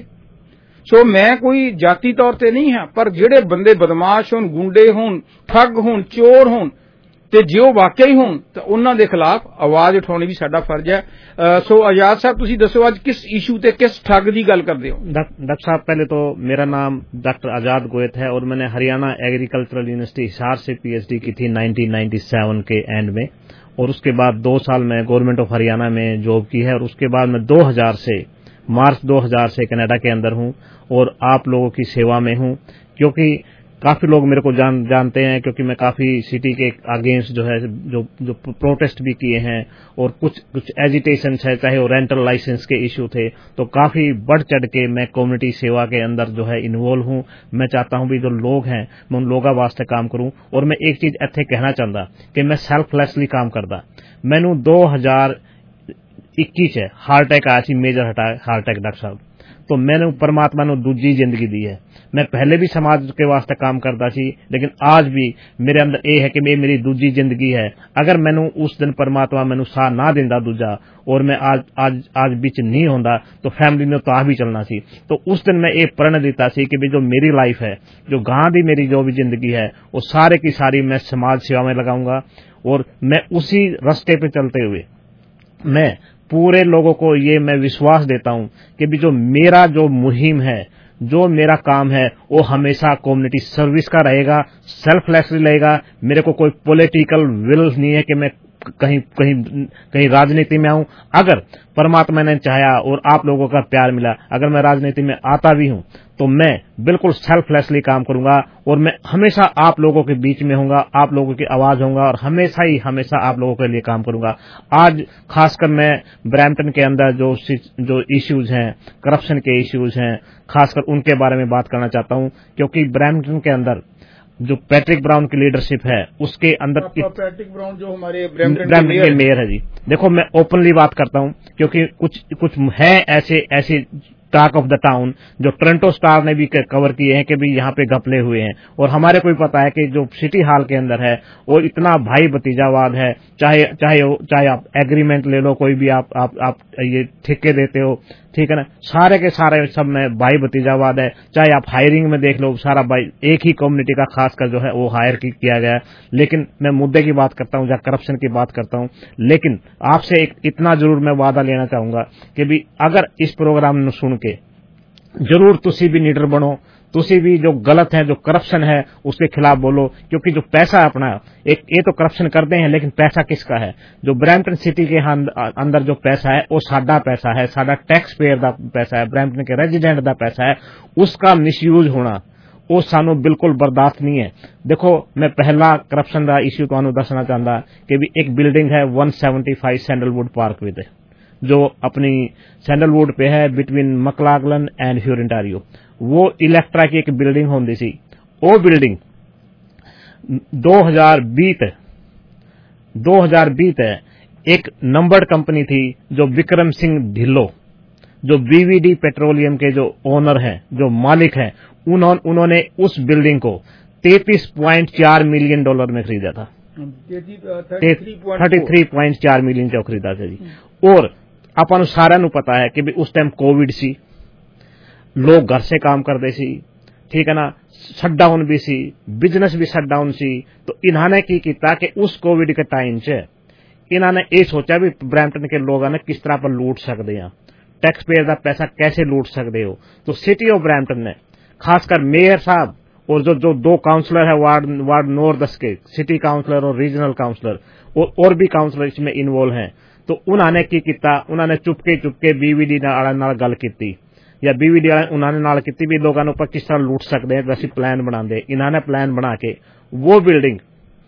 ਸੋ ਮੈਂ ਕੋਈ ਜਾਤੀ ਤੌਰ ਤੇ ਨਹੀਂ ਹਾਂ, ਪਰ ਜਿਹੜੇ ਬੰਦੇ ਬਦਮਾਸ਼ ਹੋਣ, ਗੁੰਡੇ ਹੋਣ, ਠੱਗ ਹੋਣ, ਚੋਰ ਹੋਣ ਤੇ ਜੇ ਉਹ ਵਾਕਿਆ ਹੀ ਹੋਣ ਤਾਂ ਉਹਨਾਂ ਦੇ ਖਿਲਾਫ ਆਵਾਜ਼ ਉਠਾਉਣੀ ਵੀ ਸਾਡਾ ਫਰਜ਼ ਹੈ। ਸੋ ਆਜ਼ਾਦ ਸਾਹਿਬ ਤੁਸੀਂ ਦੱਸੋ ਅੱਜ किस इशू ਤੇ किस ठग ਦੀ ਗੱਲ ਕਰਦੇ हो? डॉक्टर साहब, पहले तो मेरा नाम डॉक्टर आजाद गोयत है और मैंने हरियाणा एग्रीकल्चरल यूनिवर्सिटी हिसार से पीएचडी की थी नाइनटीन नाइंटी सेवन के एंड में, और उसके बाद दो साल में गवर्नमेंट ऑफ हरियाणा में जॉब की है, और उसके बाद मैं दो हज़ार से मार्च दो हज़ार से कनाडा के अंदर हूं और आप लोगों की सेवा में हूं। क्योंकि काफी लोग मेरे को जान जानते हैं, क्योंकि मैं काफी सिटी के अगेंस्ट जो है जो जो प्रोटेस्ट भी किए हैं, और कुछ कुछ एजिटेशन है, चाहे वो रेंटल लाइसेंस के इश्यू थे, तो काफी बढ़ चढ़ के मैं कम्युनिटी सेवा के अंदर जो है इन्वॉल्व हूं। मैं चाहता हूं भी जो लोग हैं मैं उन लोगों वास्ते काम करूं। और मैं एक चीज इत्थे कहना चाहता कि मैं सैल्फलैसली काम करदा। मैनू दो हजार इक्कीस है हार्ट अटैक आया सी, मेजर हार्ट अटैक डॉक्टर साहब, तो मैंने परमात्मा ने दूजी जिंदगी दी है। मैं पहले भी समाज के वास्ते काम करता सी, लेकिन आज भी मेरे अंदर ये है कि ये मेरी दूजी जिंदगी है। अगर मैनू उस दिन परमात्मा मैनू साह ना देंदा दूजा, और मैं आज आज आज बिच नहीं होंदा, तो फैमिली ने ताह भी चलना सी। तो उस दिन मैं ये प्रण दिता सी कि भी जो मेरी लाइफ है, जो गांव दी मेरी जो भी जिंदगी है, वो सारे की सारी मैं समाज सेवा में लगाऊंगा। और मैं उसी रास्ते पे चलते हुए मैं पूरे लोगों को ये मैं विश्वास देता हूं कि भी जो मेरा जो मुहिम है, जो मेरा काम है, वो हमेशा कम्युनिटी सर्विस का रहेगा, सेल्फलेसली रहेगा। मेरे को कोई पॉलिटिकल विल नहीं है कि मैं कहीं कहीं कहीं राजनीति में आऊं। अगर परमात्मा ने चाहा और आप लोगों का प्यार मिला, अगर मैं राजनीति में आता भी हूं, तो मैं बिल्कुल सेल्फलेसली काम करूंगा, और मैं हमेशा आप लोगों के बीच में होऊंगा, आप लोगों की आवाज होऊंगा, और हमेशा ही हमेशा आप लोगों के लिए काम करूंगा। आज खासकर मैं ब्रैम्पटन के अंदर जो जो इश्यूज हैं, करप्शन के इश्यूज हैं, खासकर उनके बारे में बात करना चाहता हूं। क्योंकि ब्रैम्पटन के अंदर जो पैट्रिक ब्राउन की लीडरशिप है, उसके अंदर पैट्रिक ब्राउन जो हमारे ब्रैम्पटन के मेयर है जी, देखो मैं ओपनली बात करता हूं, क्योंकि कुछ कुछ है ऐसे ऐसे टॉक ऑफ द टाउन जो टोरंटो स्टार ने भी कवर किए हैं कि भी यहाँ पे घपले हुए हैं। और हमारे को भी पता है कि जो सिटी हॉल के अंदर है वो इतना भाई भतीजावाद है, चाहे चाहे चाहे आप एग्रीमेंट ले लो, कोई भी आप आप आप ये ठेके देते हो, ठीक है ना, सारे के सारे सब में भाई भतीजावाद है। चाहे आप हायरिंग में देख लो, सारा भाई एक ही कम्युनिटी का खासकर जो है वो हायर किया गया है। लेकिन मैं मुद्दे की बात करता हूँ, जहाँ करप्शन की बात करता हूँ। लेकिन आपसे एक इतना जरूर मैं वादा लेना चाहूंगा कि भी अगर इस प्रोग्राम में सुन के जरूर तुसी भी लीडर बनो, तुसी भी जो गलत है, जो करप्शन है, उसके खिलाफ बोलो। क्योंकि जो पैसा अपना एक ये तो करप्शन करते हैं, लेकिन पैसा किसका है? जो ब्रैम्पटन सिटी के अंदर जो पैसा है वो साडा पैसा है, साडा टैक्स पेयर दा पैसा है, ब्रैम्पटन के रेजिडेंट दा पैसा है। उसका मिसयूज होना वो सानू बिल्कुल बर्दाश्त नहीं है। देखो मैं पहला करप्शन का इश्यू तुहानू दसना चाहता कि भी एक बिल्डिंग है one seventy five Sandalwood Park with, जो अपनी सैंडलवुड पे है बिटवीन मकलागलन एंड ह्यूरिंटारियो। वो इलेक्ट्रा की एक बिल्डिंग होंदी सी, वो बिल्डिंग दो हज़ार बीस है एक नंबर्ड कंपनी थी जो विक्रम सिंह ढिल्लो, जो बीवीडी पेट्रोलियम के जो ओनर हैं, जो मालिक हैं, उन्होंने उन्होंने उस बिल्डिंग को तैंतीस पॉइंट चार मिलियन डॉलर में खरीदा था। तैंतीस पॉइंट चार मिलियन जो खरीदा था जी। और अपन सारा नु पता है कि भी उस टाइम कोविड सी, लोग घर से काम करते सी, ठीक है ना, शटडाउन भी सी, बिजनेस भी शटडाउन सी। तो इन्होंने की किया कि उस कोविड के टाइम च इन्होंने ये सोचा भी ब्रैम्पटन के लोगों ने किस तरह पर लूट सकते हैं, टैक्स पेयर का पैसा कैसे लूट सकते हो। तो सिटी ऑफ ब्रैम्पटन ने खासकर मेयर साहब और जो जो दो काउंसलर है वार्ड वार्ड नॉर्थ के, सिटी काउंसलर और रीजनल काउंसलर और, और भी काउंसलर इसमें इन्वॉल्व हैं, तो उन्होंने की किया, उन्होंने चुपके चुपके बीवीडी नाल गल की या बीवीडी उन्होंने नाल की भी लोगों पर किस तरह लूट सकते हैं, वैसे प्लान बनाते। इन्होंने प्लान बना के वो बिल्डिंग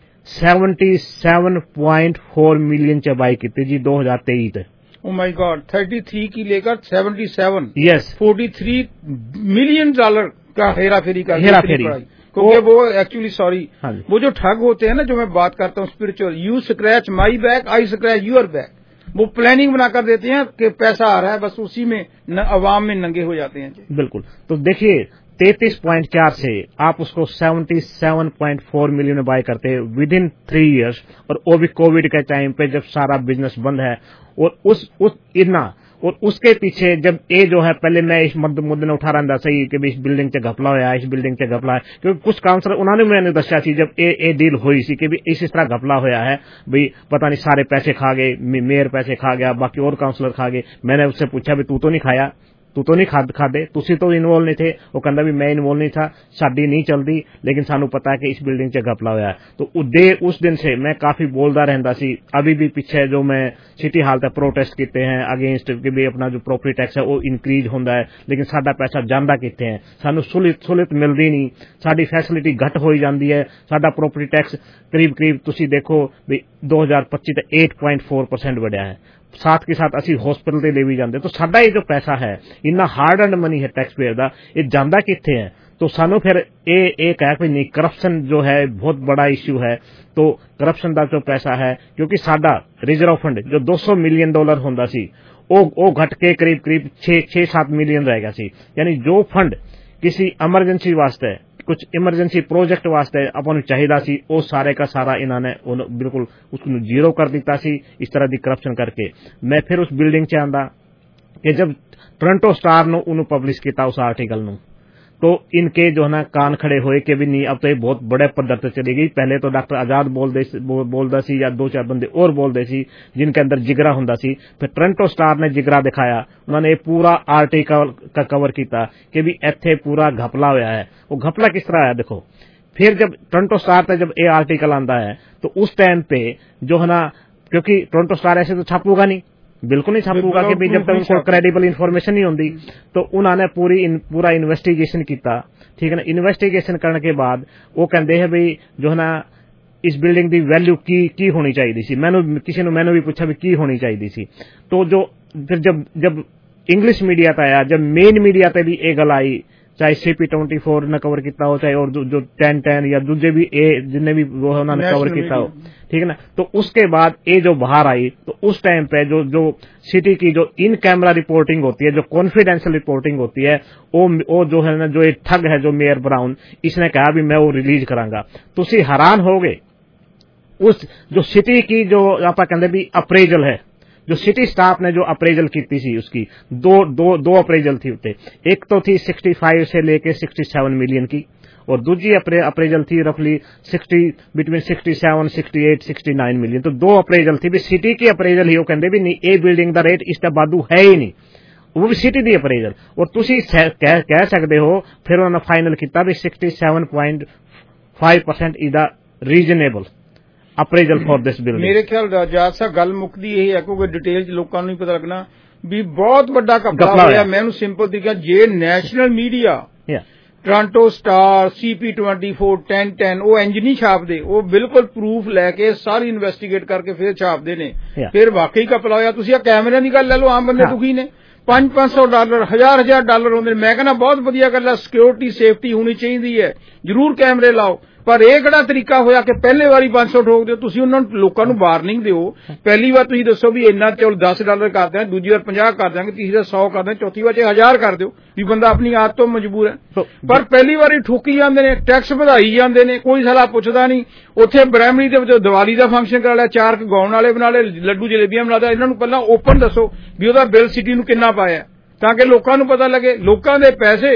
सतहत्तर पॉइंट चार मिलियन च बाई की जी दो हजार तेईस तक। ओ माय गॉड, तैंतीस की लेकर सतहत्तर, यस, तैंतालीस मिलियन डॉलर का हेरा फेरी का हेरा फेरी, क्योंकि वो एक्चुअली सॉरी वो जो ठग होते हैं ना, जो मैं बात करता हूँ spiritual, you scratch my back I scratch your back, वो प्लानिंग बनाकर देते हैं कि पैसा आ रहा है, बस उसी में अवाम में नंगे हो जाते हैं। बिल्कुल। तो देखिए तैंतीस पॉइंट चार से आप उसको सतहत्तर पॉइंट चार मिलियन में बाय करते हैं विद इन थ्री इयर्स, और वो भी कोविड के टाइम पे जब सारा बिजनेस बंद है। और उस उस इतना और उसके पीछे जब ये जो है, पहले मैं इस मुद्दे ने उठा रहा सही कि इस बिल्डिंग से घपला होया, इस बिल्डिंग से घपला है, क्योंकि कुछ काउंसलर उन्होंने मैंने दस्या सी जब ये ये डील हुई सी कि भी इस इस तरह घपला होया है, भाई पता नहीं सारे पैसे खा गए, मेयर पैसे खा गया, बाकी और काउंसलर खा गए। मैंने उससे पूछा भी तू तो नहीं खाया, तू तो नहीं खाद खादे, तुसी तो इन्वॉल्व नहीं थे। वो कहता भी मैं इन्वॉल्व नहीं था, साडी नहीं चलती, लेकिन सानू पता है कि इस बिल्डिंग से घपला होया है। तो दे उस दिन से मैं काफी बोलदा रहंदा सी। अभी भी पीछे जो मैं सिटी हाल तक प्रोटेस्ट किते हैं अगेंस्ट कि भी अपना जो प्रॉपर्टी टैक्स है वो इंक्रीज होंदा है, लेकिन साडा पैसा जांदा किथे है, सानू सुलित सुलित मिलदी नहीं, साडी फैसिलिटी घट होई जांदी है। साडा प्रॉपर्टी टैक्स करीब करीब तुसी देखो भी दो हजार पच्चीस ते आठ पॉइंट चार परसेंट बढ़िया है, साथ के साथ असी हॉस्पिटल ते ले भी जाते। तो साडा ये जो पैसा है इन्ना हार्ड एंड मनी है टैक्स पेयर दा, ये जांदा किथे है। तो सानू फिर ए एक है कि नहीं, करप्शन जो है बहुत बड़ा इश्यू है। तो करप्शन का जो पैसा है, क्योंकि साडा रिजर्व फंड जो दो सौ मिलियन डॉलर होंदा सी वो वो घट के करीब करीब छह छह सात मिलियन रह गया सी। यानी जो फंड किसी इमरजेंसी वास्ते, कुछ इमरजेंसी प्रोजेक्ट वास्ते अपन चाहिदा सी, वो सारे का सारा इन्होंने बिल्कुल उसको जीरो कर दिता सी इस तरह की करप्शन करके। मैं फिर उस बिल्डिंग च आंदा कि जब टोरंटो स्टार नु उन्होंने पब्लिश किया उस आर्टिकल नु, तो इनके जो है ना कान खड़े हुए कि भी नहीं अब तो ये बहुत बड़े पद्धर से चली गई। पहले तो डॉक्टर आजाद बोलदे बोलदा सी या दो चार बंदे और बोलदे सी जिनके अंदर जिगरा हुंदा सी। फिर टोरंटो स्टार ने जिगरा दिखाया, उन्होंने पूरा आर्टिकल का कवर किया कि भी इत्थे पूरा घपला होया है। वो घपला किस तरह है देखो। फिर जब टोरंटो स्टार पे जब ये आर्टिकल आंदा है तो उस टाइम पे जो है ना, क्योंकि टोरंटो स्टार ऐसे तो छापूगा नहीं, बिल्कुल नहीं छापूगा कि जब तक उनको क्रेडिबल इन्फॉर्मेशन नहीं होती। तो उन्होंने पूरी इन, पूरा इन्वेस्टिगेशन किया, ठीक है ना। इन्वेस्टिगेशन करने के बाद वो कहते हैं भाई जो है ना इस बिल्डिंग की वैल्यू की की होनी चाहिए सी। मैंने किसी ने मैंने भी पूछा भी की होनी चाहिए सी। तो जो फिर जब जब इंग्लिश मीडिया पे आया, जब मेन मीडिया पे भी ये गल आई, चाहे सीपी ट्वेंटी फोर ने कवर किया हो, चाहे और जो टेन टेन या दूसरे भी ए जिन्हें भी वो है उन्होंने कवर किया हो, ठीक है ना। तो उसके बाद ये जो बाहर आई तो उस टाइम पे जो जो सिटी की जो इन कैमरा रिपोर्टिंग होती है, जो कॉन्फिडेंशियल रिपोर्टिंग होती है, वो वो जो है ना जो एक ठग है जो मेयर ब्राउन, इसने कहा भी मैं वो रिलीज करांगा। तो उसी हैरान हो गए उस जो सिटी की जो आप कहते भी अप्रेजल है, जो सिटी स्टाफ ने जो अप्रेजल की थी उसकी दो दो दो अप्रेजल थी उते। एक तो थी पैंसठ से लेके सड़सठ मिलियन की, और दूसरी अप्रेजल थी रफली साठ बिटवीन सड़सठ, अड़सठ, उनहत्तर मिलियन। तो दो अप्रेजल थी भी सिटी की अप्रेजल ही वो कहते भी नहीं ए बिल्डिंग दा रेट इसका बादू है ही नहीं, वो भी सिटी दी अप्रेजल। और तुसी कह, कह सकते हो फिर उन्होंने फाइनल किया भी सड़सठ पॉइंट पांच percent is the reasonable appraisal for this building. मेरे ख्याल जात सा गल मुकदी यही है क्योंकि डिटेल च लोगों को नहीं पता लगना भी बहुत बड़ा घपला होया। मैं सिंपल दिखा जे national media Toronto Star CP twenty four ten ten वो इंज नहीं छापते, वो बिल्कुल प्रूफ लैके सारी इन्वेस्टिगेट करके फिर छापते ने। फिर वाकई घपला होया। तुसी कैमरे की गल ले लो, आम बंदे दुखी ने, पांच पांच सौ डॉलर हजार हजार डॉलर होंगे। मैं कहना बहुत वधिया गल है, सिक्योरिटी सेफ्टी होनी चाहिए है, जरूर कैमरे लाओ। पर यह किहड़ा तरीका होया कि पहले वारी पांच सौ ठोक दो, तुसी उन्होंने लोगों को वार्निंग दो। पहली बार तुसी दसो भी इन्ना चल दस डॉलर कर दें, दूजी बार पचास कर देंगे, तीसरी बार सौ कर दें, चौथी बार हजार कर दो भी बंदा अपनी आदत तो मजबूर है। तो, पर पहली बारी ठोकी जाते हैं, टैक्स ਵਧਾਈ ਜਾਂਦੇ ਨੇ, कोई सलाह पुछदा नहीं। उत्थे ब्रैमरी दे दिवाली का फंक्शन करा लिया, चार गाउन वाले बना ले, लड्डू जलेबियां बना दिया। इन्होंने पहला ओपन दसो भी ਉਹਦਾ बिल सिटी ਨੂੰ ਕਿੰਨਾ ਪਾਇਆ ਤਾਂ ਕਿ ਲੋਕਾਂ ਨੂੰ ਪਤਾ ਲੱਗੇ। ਲੋਕਾਂ ਦੇ ਪੈਸੇ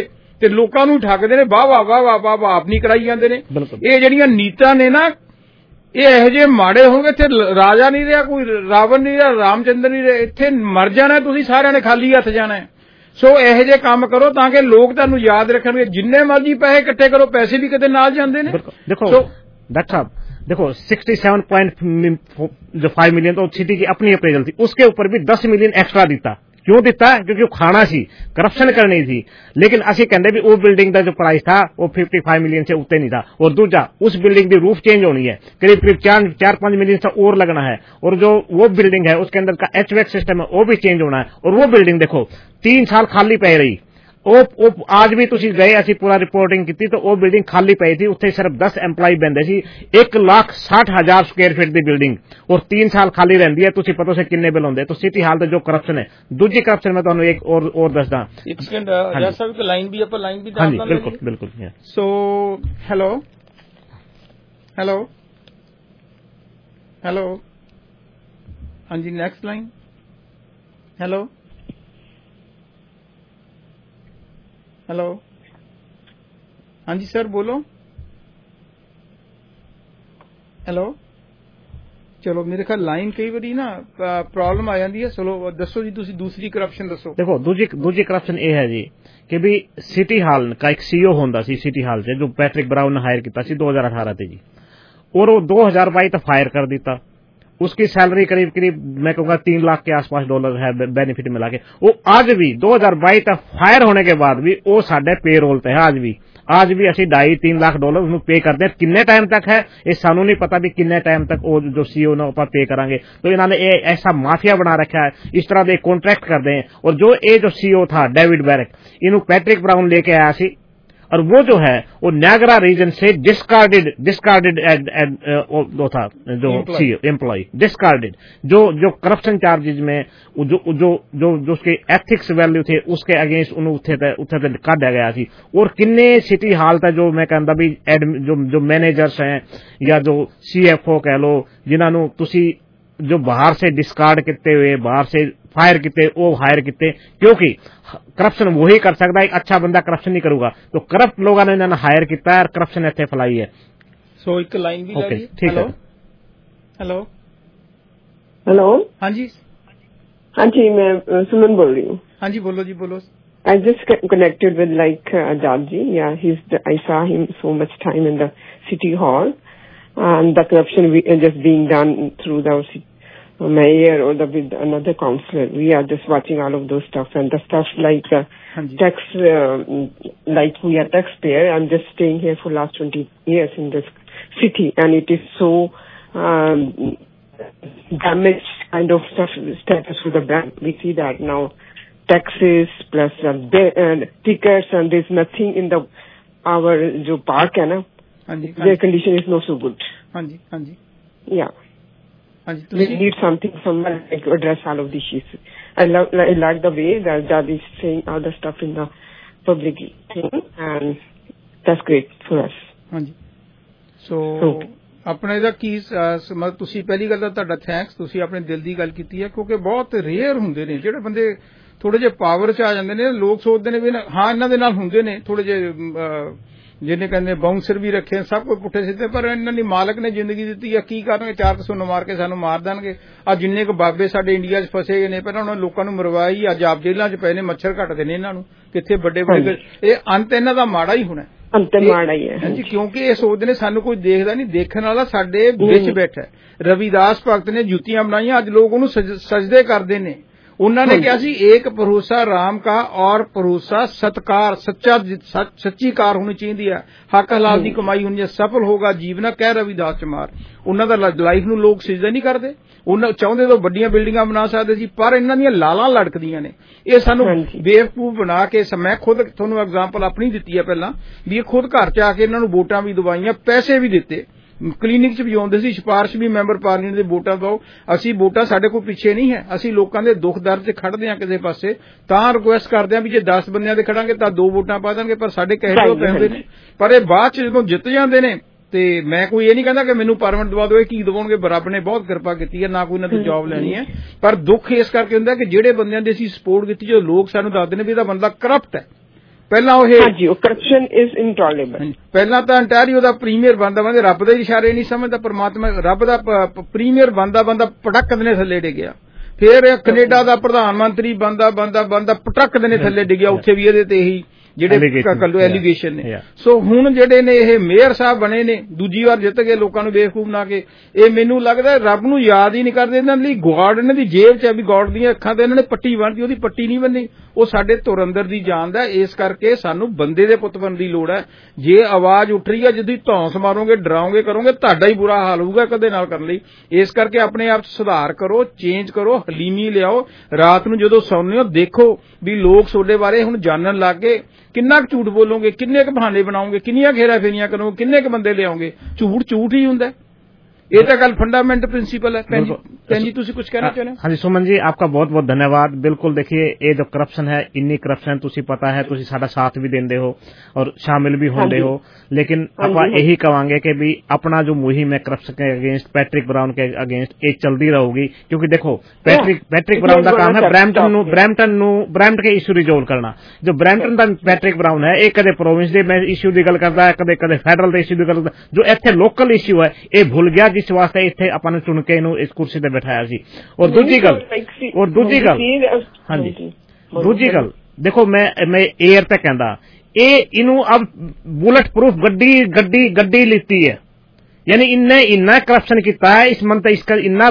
ਤੇ ਲੋਕਾਂ ਨੂੰ ਠੱਗਦੇ ਨੇ, ਵਾਹ ਵਾਹ ਵਾਹ ਵਾਹ ਵਾਹ ਵਾਹ ਆਪ ਨਹੀਂ ਕਰਾਈ ਜਾਂਦੇ ਨੇ। ਇਹ ਜਿਹੜੀਆਂ ਨੀਤਾਂ ਨੇ ਨਾ, ਇਹ ਇਹੋ ਜਿਹੇ ਮਾੜੇ ਹੋਣਗੇ। ਇੱਥੇ ਰਾਜਾ ਨਹੀਂ ਰਿਹਾ, ਕੋਈ ਰਾਵਣ ਨਹੀਂ ਰਿਹਾ, ਰਾਮਚੰਦਰ ਨਹੀਂ ਰਿਹਾ, ਇੱਥੇ ਮਰ ਜਾਣਾ ਤੁਸੀਂ ਸਾਰਿਆਂ ਨੇ, ਖਾਲੀ ਹੱਥ ਜਾਣਾ। ਸੋ ਇਹੋ ਜਿਹੇ ਕੰਮ ਕਰੋ ਤਾਂ ਕਿ ਲੋਕ ਤੁਹਾਨੂੰ ਯਾਦ ਰੱਖਣਗੇ। ਜਿੰਨੇ ਮਰਜ਼ੀ ਪੈਸੇ ਇਕੱਠੇ ਕਰੋ, ਪੈਸੇ ਵੀ ਕਿਤੇ ਨਾਲ ਜਾਂਦੇ ਨੇ। देखो डॉक्टर साहब, देखो सड़सठ पॉइंट जो फाइव मिलियन तो सिटी की अपनी अप्रेजल थी, उसके ऊपर भी दस मिलियन एक्स्ट्रा दिता। क्यों दिता? क्योंकि खाना सी, करप्शन करनी थी। लेकिन असि कहते भी वो बिल्डिंग का जो प्राइस था वो पचपन मिलियन से उत्ते नहीं था। और दूसरा, उस बिल्डिंग की रूफ चेंज होनी है, करीब करीब चार चार पांच मिलियन से और लगना है। और जो वो बिल्डिंग है उसके अंदर का एचवैक सिस्टम है वो भी चेंज होना है। और वो बिल्डिंग देखो तीन साल खाली पै रही। ਉਹ ਅੱਜ ਵੀ ਤੁਸੀਂ ਗਏ, ਅਸੀਂ ਪੂਰਾ ਰਿਪੋਰਟਿੰਗ ਕੀਤੀ ਤਾਂ ਉਹ ਬਿਲਡਿੰਗ ਖਾਲੀ ਪਈ ਸੀ। ਉੱਥੇ ਸਿਰਫ ਦਸ EMPLOYE ਬੈਂਦੇ ਸੀ, ਇੱਕ ਲੱਖ ਸਾठ ਹਜ਼ਾਰ ਸਕੁਅਰ ਫੀਟ ਦੀ ਬਿਲਡਿੰਗ, ਔਰ तीन ਸਾਲ ਖਾਲੀ ਰਹਿੰਦੀ ਹੈ। ਤੁਸੀਂ ਪਤਾ ਸੇ ਕਿੰਨੇ ਬਿੱਲ ਹੁੰਦੇ। तो ਸਿਟੀ ਹਾਲ ਦਾ ਜੋ ਕਰਪਸ਼ਨ ਹੈ। ਦੂਜੀ ਕਰਪਸ਼ਨ ਮੈਂ ਤੁਹਾਨੂੰ ਇੱਕ ਔਰ ਔਰ ਦੱਸਦਾ। ਇੱਕ ਸੈਕਿੰਡ ਜੱਜ ਸਾਹਿਬ, ਕਿ ਲਾਈਨ ਵੀ ਆਪਾਂ ਲਾਈਨ ਵੀ ਹਾਂਜੀ ਬਿਲਕੁਲ ਬਿਲਕੁਲ। ਸੋ ਹੈਲੋ ਹੈਲੋ ਹੈਲੋ ਹਾਂਜੀ, ਨੈਕਸਟ ਲਾਈਨ। ਹੈਲੋ हेलो, हाँ जी सर बोलो। हेलो, चलो मेरे ख्याल लाइन कई बारी ना प्रॉब्लम आ जाती है। चलो दसो जी, तुसी दूसरी करप्शन दसो। देखो दूजी दूजी करप्शन ये है जी कि भी सिटी हाल का एक सीईओ होंदा सी सिटी हाल से, जो पैट्रिक ब्राउन ने हायर किया सी दो हज़ार अठारह ते जी, और वो दो हज़ार बाईस तक फायर कर दिता। उसकी सैलरी करीब करीब मैं कहूंगा तीन लाख के आसपास डॉलर है बेनिफिट मिला के। वो आज भी दो हज़ार बाईस तक फायर होने के बाद भी वो साडे पे रोल पे है। आज भी आज भी असि ढाई तीन लाख डॉलर उसमें पे करते हैं। किन्ने टाइम तक है ये सानू नहीं पता भी किन्ने टाइम तक वो जो सीईओ ने ऊपर पे करांगे। तो इन्होंने ऐसा माफिया बना रखा है, इस तरह के कॉन्ट्रैक्ट कर दें। और जो ये जो सीईओ था डेविड बैरक, इन्हों पैट्रिक ब्राउन लेके आया सी, और वो जो है वो नायग्रा रीजन से डिस्कार्डेड डिस्कार्डेड वो था जो सीईओ एम्प्लॉय डिस्कार्डेड, जो जो करप्शन चार्जेज में जो जो जो जो उसके एथिक्स वैल्यू थे उसके अगेंस्ट उन्होंने उठे उठे काटा गया थी। और किन्ने सिटी हाल था जो मैं कहता भी जो जो मैनेजर्स हैं या जो सीएफओ कह लो, जिन्होंने तुसी जो बाहर से डिस्कार्ड किते हुए, बाहर से फायर किते, वो हायर किते, क्योंकि करप्शन वही कर सकता है, एक अच्छा बंदा करप्शन नहीं करूगा। तो करप्ट लोगों ने इन्होंने हायर किया है, करप्शन इतने फैलाई है। सो एक लाइन भी ओके ठीक है। हेलो हेलो, हाँ जी हाँ जी, मैं सुमन बोल रही हूँ। हाँ जी बोलो जी बोलो। I just connected with like uh, Jaji. Yeah, he's the, I saw him so much time in the city hall, and the corruption we, uh, just being done through the uh, mayor or the with another councillor. We are just watching all of those stuff and the stuff like uh, tax, uh, like we are taxpayer. I'm just staying here for last twenty years in this city, and it is so um, damaged kind of stuff status for the bank. We see that now. Taxes plus uh, uh, tickets, and there's nothing in the our जो park है ना, their condition is not so good. हाँ जी हाँ जी yeah. हाँ जी, we need something someone like address all of these issues. I love I like the way that Jadi is saying all the stuff in the public thing, and that's great for us. हाँ जी so okay. ਆਪਣੇ ਦਾ ਕੀ ਮਤਲਬ ਤੁਸੀਂ ਪਹਿਲੀ ਗੱਲ ਤਾਂ ਤੁਹਾਡਾ thanks, ਤੁਸੀਂ ਆਪਣੇ ਦਿਲ ਦੀ ਗੱਲ ਕੀਤੀ ਹੈ, ਕਿਉਂਕਿ ਬਹੁਤ ਰੇਅਰ ਹੁੰਦੇ ਨੇ ਜਿਹੜੇ ਬੰਦੇ ਥੋੜੇ ਜਿਹੇ ਪਾਵਰ ਚ ਆ ਜਾਂਦੇ ਨੇ। ਲੋਕ ਸੋਚਦੇ ਨੇ ਵੀ ਹਾਂ ਇਹਨਾਂ ਦੇ ਨਾਲ ਹੁੰਦੇ ਨੇ ਥੋੜੇ ਜਿਹੇ ਜਿਹਨੇ ਕਹਿੰਦੇ ਬਾਉਂਸਰ ਵੀ ਰੱਖੇ, ਸਭ ਕੁਝ ਪੁੱਠੇ ਸਿੱਧੇ, ਪਰ ਇਹਨਾਂ ਦੀ ਮਾਲਕ ਨੇ ਜ਼ਿੰਦਗੀ ਦਿੱਤੀ ਆ, ਕੀ ਕਰਨਗੇ? ਚਾਰ ਕਸੋਂ ਮਾਰ ਕੇ ਸਾਨੂੰ ਮਾਰ ਦੇਣਗੇ। ਆ ਜਿੰਨੇ ਕੁ ਬਾਬੇ ਸਾਡੇ ਇੰਡੀਆ 'ਚ ਫਸੇ ਨੇ, ਪਹਿਲਾਂ ਉਹਨਾਂ ਲੋਕਾਂ ਨੂੰ ਮਰਵਾਈ, ਅੱਜ ਆਪ ਜੇਲ੍ਹਾਂ 'ਚ ਪਏ ਨੇ, ਮੱਛਰ ਘੱਟਦੇ ਨੇ ਇਹਨਾਂ ਨੂੰ, ਕਿੱਥੇ ਵੱਡੇ ਵੱਡੇ। ਇਹ ਅੰਤ ਇਹਨਾਂ ਦਾ ਮਾੜਾ ਹੀ ਹੋਣਾ, ਅੰਤ ਮਾੜਾ ਹੀ ਹੈ। ਹਾਂਜੀ, ਕਿਉਂਕਿ ਇਹ ਸੋਚਦੇ ਨੇ ਸਾਨੂੰ ਕੋਈ ਦੇਖਦਾ ਨਹੀਂ, ਦੇਖਣ ਵਾਲਾ ਸਾਡੇ ਵਿੱਚ ਬੈਠਾ। ਰਵਿਦਾਸ ਭਗਤ ਨੇ ਜੁੱਤੀਆਂ ਬਣਾਈਆਂ, ਅੱਜ ਲੋਕ ਉਹਨੂੰ ਸਜਦੇ ਕਰਦੇ ਨੇ। उन्होंने कहा सी एक भरोसा राम का और भरोसा सत्कार, सच्चा सच्ची कार होनी चाहिए है, हक हलाल की कमाई होनी है, सफल होगा जीवना कह रविदास चमार। उन्होंने लाइफ नूं लोग सिजदा नहीं करते, उन्होंने चाहते तो बड़ियां बिल्डिंगां बना सकते सी, पर इन्हां दीयां लालां लड़कदियां ने। ये सानू बेवकूफ बना के, मैं खुद तुहानूं एग्जाम्पल अपनी दित्ती है पहलां भी, ये खुद घर च आके इन्हां नूं वोटां भी दवाईयां, पैसे भी दिते, ਕਲੀਨਿਕ ਚ ਵੀ ਆਉਂਦੇ ਸੀ, ਸਿਫਾਰਿਸ਼ ਵੀ ਮੈਂਬਰ ਪਾਰਲੀਮੈਂਟ ਦੇ ਵੋਟਾਂ ਪਾਓ। ਅਸੀਂ ਵੋਟਾਂ ਸਾਡੇ ਕੋਲ ਪਿੱਛੇ ਨਹੀਂ ਹੈ, ਅਸੀਂ ਲੋਕਾਂ ਦੇ ਦੁੱਖ ਦਰਦ ਚ ਖੜਦੇ ਹਾਂ ਕਿਸੇ ਪਾਸੇ, ਤਾਂ ਰਿਕੁਐਸਟ ਕਰਦੇ ਹਾਂ ਵੀ ਜੇ ਦਸ ਬੰਦਿਆਂ ਦੇ ਖੜਾਂਗੇ ਤਾਂ ਦੋ ਵੋਟਾਂ ਪਾ ਦੇਣਗੇ, ਪਰ ਸਾਡੇ ਕਹੇ ਤੋਂ ਪੈਂਦੇ ਨੇ। ਪਰ ਇਹ ਬਾਅਦ ਚ ਜਦੋਂ ਜਿੱਤ ਜਾਂਦੇ ਨੇ, ਤੇ ਮੈਂ ਕੋਈ ਇਹ ਨਹੀਂ ਕਹਿੰਦਾ ਕਿ ਮੈਨੂੰ ਪਰਮਿਟ ਦਵਾ ਦਿਓ, ਇਹ ਕੀ ਦਵਾਉਣਗੇ? ਰੱਬ ਨੇ ਬਹੁਤ ਕਿਰਪਾ ਕੀਤੀ ਹੈ, ਨਾ ਕੋਈ ਇਹਨਾਂ ਤੋਂ ਜੌਬ ਲੈਣੀ ਹੈ। ਪਰ ਦੁੱਖ ਇਸ ਕਰਕੇ ਹੁੰਦਾ ਕਿ ਜਿਹੜੇ ਬੰਦਿਆਂ ਦੀ ਅਸੀਂ ਸਪੋਰਟ ਕੀਤੀ, ਜੋ ਲੋਕ ਸਾਨੂੰ ਦੱਸਦੇ ਨੇ ਵੀ ਇਹਦਾ ਬੰਦਾ ਕਰਪਟ ਹੈ, ਪਹਿਲਾਂ ਉਹ ਹਾਂਜੀ ਉਹ ਕਰਪਸ਼ਨ ਇਜ਼ ਇੰਟੋਲਰੇਬਲ। ਪਹਿਲਾਂ ਤਾਂ ਅੰਟੈਰੀਓ ਦਾ ਪ੍ਰੀਮੀਅਰ ਬੰਦਾ ਬੰਦੇ ਰੱਬ ਦੇ ਇਸ਼ਾਰੇ ਨਹੀਂ ਸਮਝਦਾ, ਪਰਮਾਤਮਾ ਰੱਬ ਦਾ ਪ੍ਰੀਮੀਅਰ ਬੰਦਾ ਬੰਦਾ ਪਟਕ ਦੇ ਥੱਲੇ ਡਿੱਗਿਆ। ਫਿਰ ਕੈਨੇਡਾ ਦਾ ਪ੍ਰਧਾਨ ਮੰਤਰੀ ਬੰਦਾ ਬੰਦਾ ਬੰਦਾ ਪਟਕ ਦੇ ਥੱਲੇ ਡਿੱਗਿਆ, ਉੱਥੇ ਵੀ ਇਹਦੇ ਤੇ ਹੀ ਜਿਹੜੇ ਕੱਲੋ ਐਲੀਗੇਸ਼ਨ ਨੇ। ਸੋ ਹੁਣ ਜਿਹੜੇ ਨੇ ਇਹ ਮੇਅਰ ਸਾਹਿਬ ਬਣੇ ਨੇ, ਦੂਜੀ ਵਾਰ ਜਿੱਤ ਗਏ ਲੋਕਾਂ ਨੂੰ ਬੇਵਕੂਫ ਬਣਾ ਕੇ। ਇਹ ਮੈਨੂੰ ਲੱਗਦਾ ਰੱਬ ਨੂੰ ਯਾਦ ਹੀ ਨਹੀਂ ਕਰਦੇ। ਇਹਨਾਂ ਲਈ ਗੋਡ ਇਹਨਾਂ ਦੀ ਜੇਬ 'ਚ ਹੈ ਵੀ ਗੋਡ ਦੀਆਂ ਅੱਖਾਂ ਤੇ ਇਹਨਾਂ ਨੇ ਪੱਟੀ ਬੰਨ੍ਹਦੀ, ਉਹਦੀ ਪੱਟੀ ਨਹੀਂ ਬੰਨੀ। ਉਹ ਸਾਡੇ ਧੁਰ ਅੰਦਰ ਦੀ ਜਾਣਦਾ। ਇਸ ਕਰਕੇ ਸਾਨੂੰ ਬੰਦੇ ਦੇ ਪੁੱਤ ਬਣਨ ਦੀ ਲੋੜ ਹੈ। ਜੇ ਆਵਾਜ਼ ਉੱਠ ਰਹੀ ਹੈ, ਜਦੋਂ ਧੌਂਸ ਮਾਰੋਗੇ, ਡਰਾਓਗੇ, ਕਰੋਗੇ, ਤੁਹਾਡਾ ਹੀ ਬੁਰਾ ਹਾਲ ਹੋਊਗਾ ਕਦੇ ਨਾਲ ਕਰਨ ਲਈ। ਇਸ ਕਰਕੇ ਆਪਣੇ ਆਪ 'ਚ ਸੁਧਾਰ ਕਰੋ, ਚੇਂਜ ਕਰੋ, ਹਲੀਮੀ ਲਿਆਓ। ਰਾਤ ਨੂੰ ਜਦੋਂ ਸੌਂਦੇ ਹੋ ਦੇਖੋ ਵੀ ਲੋਕ ਤੁਹਾਡੇ ਬਾਰੇ ਹੁਣ ਜਾਣਨ ਲੱਗ ਗਏ। ਕਿੰਨਾ ਕੁ ਝੂਠ ਬੋਲੋਗੇ, ਕਿੰਨੇ ਕੁ ਬਹਾਨੇ ਬਣਾਓਗੇ, ਕਿੰਨੀਆਂ ਖੇਰਾ ਫੇਰੀਆਂ ਕਰੋਗੇ, ਕਿੰਨੇ ਕੁ ਬੰਦੇ ਲਿਆਓਗੇ। ਝੂਠ ਝੂਠ ਹੀ ਹੁੰਦਾ। ਇਹ ਤਾਂ ਗੱਲ फंडामेंटल प्रिंसिपल है। जी तुसी कुछ कहना चाहते हैं? हाँ जी सुमन जी, आपका बहुत बहुत धन्यवाद। बिल्कुल देखिए ये जो करप्शन है, इन्नी करप्शन तुसी पता है, तुसी साडा साथ भी देंदे हो और शामिल भी होंदे हो, लेकिन ਆਪਾਂ यही कहांगे कि भी अपना जो मुहिम है करप्शन के अगेंस्ट, पैट्रिक ब्राउन के अगेंस्ट ये चलती रहूगी। क्योंकि देखो पैट्रिक पैट्रिक ब्राउन का काम है ब्रैम्पटन ਨੂੰ ब्रैम्पटन ਨੂੰ ब्रैम्पटन के इशू रिजोल्व करना। जो ब्रैम्पटन ਦਾ पैट्रिक ब्राउन है, ਇਹ ਕਦੇ ਪ੍ਰੋਵਿੰਸ ਦੇ ਮੈਂ ਇਸ਼ੂ ਦੀ ਗੱਲ ਕਰਦਾ ਹੈ, ਕਦੇ ਕਦੇ ਫੈਡਰਲ ਦੇ ਇਸ਼ੂ ਦੀ ਗੱਲ ਕਰਦਾ। ਜੋ ਇੱਥੇ ਲੋਕਲ ਇਸ਼ੂ ਹੈ ਇਹ ਭੁੱਲ ਗਿਆ, ਜਿਸ ਵਾਸਤੇ ਇੱਥੇ ਆਪਾਂ ਨੂੰ ਚੁਣ ਕੇ ਇਹਨੂੰ ਇਸ ਕੁਰਸੀ ਤੇ ਬਿਠਾਇਆ ਸੀ। ਔਰ ਦੂਜੀ ਗੱਲ ਔਰ ਦੂਜੀ ਗੱਲ ਹਾਂਜੀ ਦੂਜੀ ਗੱਲ ਦੇਖੋ, ਮੈਂ ਮੈਂ 에ਅਰ ਤੇ ਕਹਿੰਦਾ ਇਹ ਇਹਨੂੰ ਅਬ ਬੁਲਟ ਪ੍ਰੂਫ ਗੱਡੀ ਗੱਡੀ ਗੱਡੀ ਲਿੱਤੀ ਹੈ। यानी इनने इन्ना करप्शन किया है, इस मन इसका इन्ना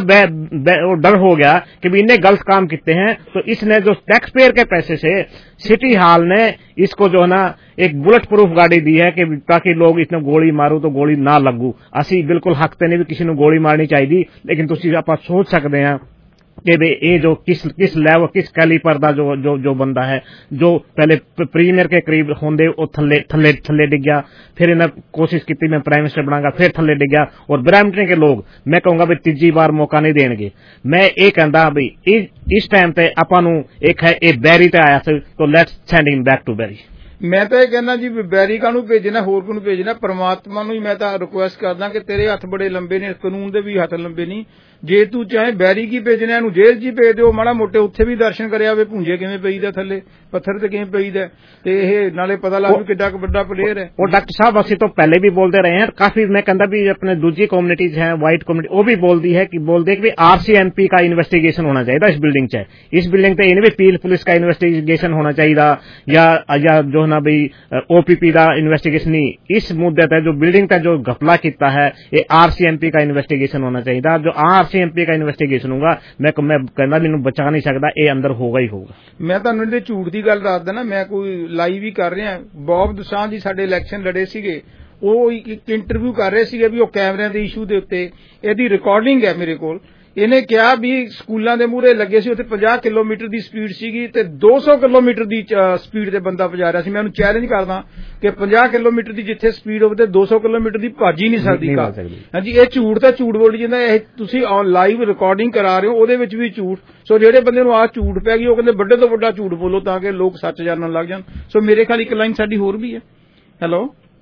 डर हो गया कि भी इन्ने गलत काम किए हैं, तो इसने जो टैक्स पेयर के पैसे से सिटी हॉल ने इसको जो है ना एक बुलेट प्रूफ गाड़ी दी है कि ताकि लोग इसने गोली मारो तो गोली ना लगू। असी बिल्कुल हक ते नहीं भी किसी ने गोली मारनी चाहिए, लेकिन तुसी आप सोच सकते हैं कि ये जो किस किस लेवल किस कैलीपर दा जो जो जो बंदा है, जो पहले प्रीमियर के करीब होंदे वो थल्ले थल्ले थल्ले डिग गया, फिर इन्हें कोशिश की मैं प्राइम मिनिस्टर बनाऊंगा, फिर थल्ले डिग गया। और ब्रैम्पटन के लोग मैं कहूंगा भी तीजी बार मौका नहीं देंगे। मैं ये कहता भी इस टाइम ते आपां नूं एक है ये बैरी ते आया सी, तो let's send him back to Barrie. मैं तो यह कहना जी बैरी का भेजना, होर को भेजना, परमात्मा नूं ही मैं तो रिक्वेस्ट करदा कि तेरे हथ बड़े लंबे ने, कानून दे भी हथ लंबे नहीं। जे तू चाहे बैरी की भेजना, इहनूं जेल च भेज दिओ, माड़ा मोटे उत्थे भी दर्शन करिया वे भूंजे किवें पईदा, थल्ले पत्थर ते किवें पईदा, ते इह नाले पता लग भी किड्डा वड्डा प्लेयर है। और डॉक्टर साहब असीं तो पहले भी बोलते रहे हैं, काफी मैं कहता भी अपने दूसरी कम्युनिटीज हैं, व्हाइट कम्युनिटी, वो भी बोलती है कि बोलते कि आरसीएमपी का इन्वेस्टिगेशन होना चाहिए इस बिल्डिंग च, इस बिल्डिंग ते इन्हें भी पील पुलिस का इन्वेस्टिगेशन होना चाहिए, या या जो ना भाई ओपीपी का इन्वेस्टिगेशन नहीं, इस मुद्दे ते जो बिल्डिंग ते जो घपला किया है ये आरसीएमपी का इन्वेस्टिगेशन होना चाहिए। जो आरसीएमपी का इन्वेस्टिगेशन होगा मैं मैं कहना भी बचा नहीं सकता, ये अंदर होगा ही होगा। मैं तुहानूं इहदे झूठ की गल दस देना, मैं कोई लाइव ही कर रहा। बॉब दोसांझ जी साडे इलैक्शन लड़े सीगे, वो एक इंटरव्यू कर रहे सीगे भी वो कैमरिਆਂ ਦੇ इशू ਦੇ ਉੱਤੇ, ਇਹਦੀ रिकॉर्डिंग है मेरे कोल। ਇਹਨੇ ਕਿਹਾ ਵੀ ਸਕੂਲਾਂ ਦੇ ਮੂਹਰੇ ਲੱਗੇ ਸੀ, ਉੱਥੇ ਪੰਜਾਹ ਕਿਲੋਮੀਟਰ ਦੀ ਸਪੀਡ ਸੀਗੀ ਤੇ ਦੋ ਸੌ ਕਿਲੋਮੀਟਰ ਦੀ ਸਪੀਡ ਤੇ ਬੰਦਾ ਭਜਾ ਰਿਹਾ ਸੀ। ਮੈਂ ਉਹਨੂੰ ਚੈਲੰਜ ਕਰਦਾ ਕਿ ਪੰਜਾਹ ਕਿਲੋਮੀਟਰ ਦੀ ਜਿੱਥੇ ਸਪੀਡ ਹੋਵੇ ਤੇ ਦੋ ਸੌ ਕਿਲੋਮੀਟਰ ਦੀ ਭੱਜ ਹੀ ਨਹੀਂ ਸਕਦੀ। ਹਾਂਜੀ ਇਹ ਝੂਠ ਤਾਂ ਝੂਠ ਬੋਲੀ ਜਾਂਦਾ। ਇਹ ਤੁਸੀਂ ਲਾਈਵ ਰਿਕਾਰਡਿੰਗ ਕਰਾ ਰਹੇ ਹੋ, ਉਹਦੇ ਵਿੱਚ ਵੀ ਝੂਠ। ਸੋ ਜਿਹੜੇ ਬੰਦੇ ਨੂੰ ਆਹ ਝੂਠ ਪੈ ਗਈ ਉਹ ਕਹਿੰਦੇ ਵੱਡੇ ਤੋਂ ਵੱਡਾ ਝੂਠ ਬੋਲੋ ਤਾਂ ਕਿ ਲੋਕ ਸੱਚ ਜਾਣਨ ਲੱਗ ਜਾਣ। ਸੋ ਮੇਰੇ ਖਿਆਲ ਇੱਕ ਲਾਈਨ ਸਾਡੀ ਹੋਰ ਵੀ ਹੈ। ਹੈਲੋ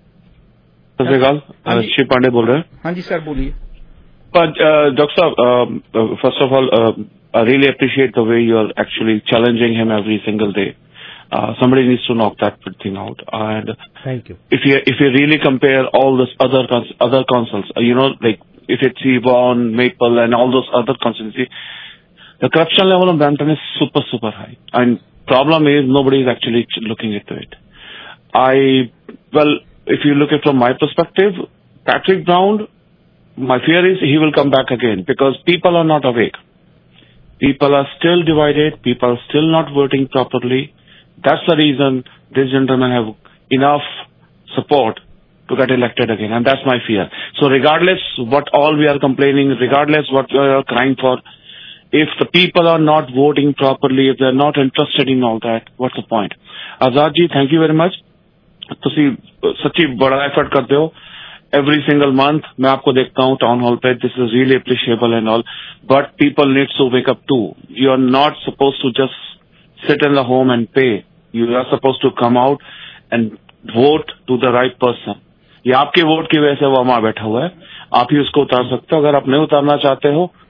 ਸਤਿ ਸ਼੍ਰੀ ਅਕਾਲ, ਸ਼ਿਵ ਪਾਂਡੇ ਬੋਲ ਰਿਹਾ। ਹਾਂਜੀ ਸਰ ਬੋਲੀਏ। But uh, Doctor Saab, uh, uh, first of all, uh, I really appreciate the way you are actually challenging him every single day. Uh, somebody needs to knock that thing out. And thank you. If you if you really compare all this other cons- other councils, uh, you know, like if it's Vaughan, Maple, and all those other constituencies, the corruption level in Brampton is super super high. And problem is nobody is actually looking into it. I well, if you look at from my perspective, Patrick Brown, my fear is he will come back again because people are not awake. People are still divided. People are still not voting properly. That's the reason this gentleman have enough support to get elected again, and that's my fear. So regardless what all we are complaining, regardless what we are crying for, if the people are not voting properly, if they are not interested in all that, what's the point? Azad ji, thank you very much. तुसी सच्ची बड़ा effort करते हो। Every single month मैं आपको देखता हूँ town hall पे, this is really appreciable and all, but people need to wake up too. You are not supposed to just sit in the home and pay. You are supposed to come out and vote to the right person. ये आपके vote की वजह से वो वहाँ बैठा हुआ है, आप ही उसको उतार सकते हो। अगर आप नहीं उतारना चाहते हो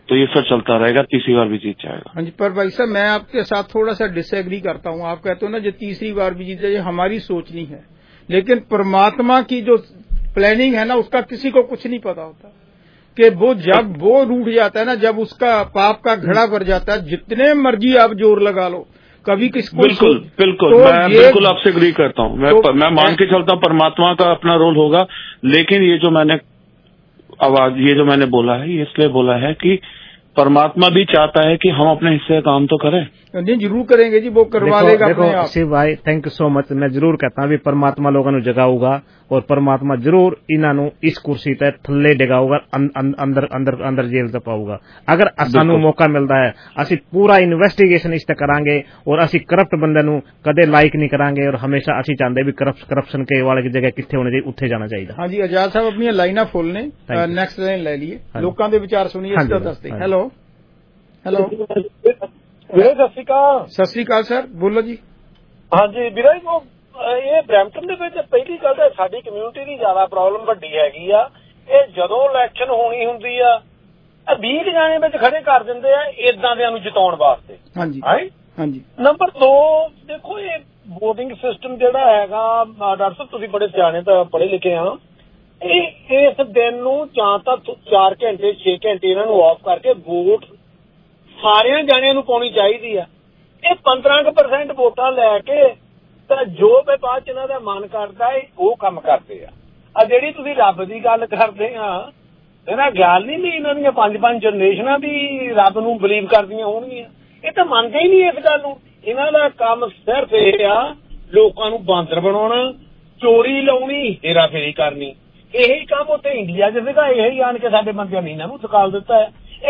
तो ये फिर चलता रहेगा, तीसरी बार भी जीत जाएगा। हाँ जी, पर भाई साहब मैं आपके साथ थोड़ा सा डिसएग्री करता हूँ। आप कहते हो ना जो तीसरी बार भी जीत जाए, हमारी सोच नहीं है, लेकिन परमात्मा की जो प्लानिंग है ना उसका किसी को कुछ नहीं पता होता कि वो जब वो रूठ जाता है ना, जब उसका पाप का घड़ा भर जाता है, जितने मर्जी आप जोर लगा लो, कभी किसको बिल्कुल बिल्कुल तो मैं बिल्कुल आपसे एग्री करता हूँ। मैं तो, मैं मान के चलता हूँ परमात्मा का अपना रोल होगा, लेकिन ये जो मैंने आवाज ये जो मैंने बोला है ये इसलिए बोला है कि परमात्मा भी चाहता है कि हम अपने हिस्से का काम तो करें। नहीं, जरूर करेंगे जी, वो करवा लेगा अपने आप। शिव भाई थैंक यू सो मच। मैं जरूर कहता भी परमात्मा लोगों ਨੂੰ जगाऊगा और परमात्मा जरूर इन्हां ਨੂੰ इस कुर्सी ते थल्ले डगाऊगा, अंदर अंदर अंदर जेल च पाऊगा। अगर सानू मौका मिलता है ਅਸੀਂ पूरा इन्वेस्टिगेशन इस ते करांगे और ਅਸੀਂ करप्ट बंदे ਨੂੰ कदे लाइक नहीं करांगे और हमेशा ਅਸੀਂ चाहते भी करप्शन के वाले की जगह किथे होने चाहिए, उत्थे जाना चाहिए। हाँ जी, आजाद साहब अपनी लाइना फुल ने, नेक्स्ट लाइन ले लिए, लोगों के विचार सुनिए, इसका दसते। हेलो हेलो ਵੀਰੇ ਸਤਿ ਸ਼੍ਰੀ ਅਕਾਲ। ਸਤਿ ਸ਼੍ਰੀ ਅਕਾਲ ਸਰ, ਬੋਲੋ ਜੀ। ਹਾਂਜੀ ਵੀਰੇ, ਇਹ ਬਰੈਂਪਟਨ ਦੇ ਵਿੱਚ ਪਹਿਲੀ ਗੱਲ ਤਾਂ ਸਾਡੀ ਕਮਿਊਨਿਟੀ ਦੀ ਜ਼ਿਆਦਾ ਪ੍ਰੋਬਲਮ ਵੱਡੀ ਹੈਗੀ ਆ। ਇਹ ਜਦੋਂ ਇਲੈਕਸ਼ਨ ਹੋਣੀ ਹੁੰਦੀ ਆ ਵੀਹ ਜਾਣੇ ਵਿੱਚ ਖੜੇ ਕਰ ਦਿੰਦੇ ਆ ਇਦਾਂ ਦਿਆਂ ਨੂੰ ਜਿਤਾਉਣ ਵਾਸਤੇ। ਹਾਂਜੀ ਹਾਂਜੀ। ਨੰਬਰ ਦੋ, ਦੇਖੋ ਇਹ ਵੋਟਿੰਗ ਸਿਸਟਮ ਜਿਹੜਾ ਹੈਗਾ, ਡਾਕਟਰ ਸਾਹਿਬ ਤੁਸੀਂ ਬੜੇ ਸਿਆਣੇ ਤਾਂ ਪੜ੍ਹੇ ਲਿਖੇ ਆ, ਇਹ ਇਸ ਦਿਨ ਨੂੰ ਜਾਂ ਤਾਂ ਚਾਰ ਘੰਟੇ ਛੇ ਘੰਟੇ ਇਹਨਾਂ ਨੂੰ ਆਫ ਕਰਕੇ ਵੋਟ ਸਾਰਿਆਂ ਜਾਣਿਆਂ ਨੂੰ ਪਾਉਣੀ ਚਾਹੀਦੀ ਆ। ਇਹ ਪੰਦਰਾਂ ਕੁ ਪਰਸੈਂਟ ਵੋਟਾਂ ਲੈ ਕੇ ਤਾਂ ਜੋ ਵੀ ਬਾਅਦ ਚ ਇਹਨਾਂ ਦਾ ਮਨ ਕਰਦਾ ਉਹ ਕੰਮ ਕਰਦੇ ਆ। ਆ ਜਿਹੜੀ ਤੁਸੀਂ ਰੱਬ ਦੀ ਗੱਲ ਕਰਦੇ ਆ, ਇਹਨਾਂ ਖਿਆਲ ਨਹੀਂ ਵੀ ਇਹਨਾਂ ਦੀਆਂ ਪੰਜ ਪੰਜ ਜਨਰੇਸ਼ਨਾਂ ਵੀ ਰੱਬ ਨੂੰ ਬਲੀਵ ਕਰਦੀਆਂ ਹੋਣਗੀਆਂ। ਇਹ ਤਾਂ ਮੰਨਦੇ ਹੀ ਨਹੀਂ ਇਸ ਗੱਲ ਨੂੰ। ਇਹਨਾਂ ਦਾ ਕੰਮ ਸਿਰਫ ਇਹ ਆ ਲੋਕਾਂ ਨੂੰ ਬਾਂਦਰ ਬਣਾਉਣਾ, ਚੋਰੀ ਲਾਉਣੀ, ਹੇਰਾਫੇਰੀ ਕਰਨੀ। ਇਹੀ ਕੰਮ ਉੱਥੇ ਇੰਡੀਆ ਚ ਸੀਗਾ, ਇਹੀ ਆਣ ਕੇ ਸਾਡੇ ਬੰਦਿਆਂ ਨੇ ਇਹਨਾਂ ਨੂੰ ਸਿਖਾਲ ਦਿੱਤਾ ਹੈ।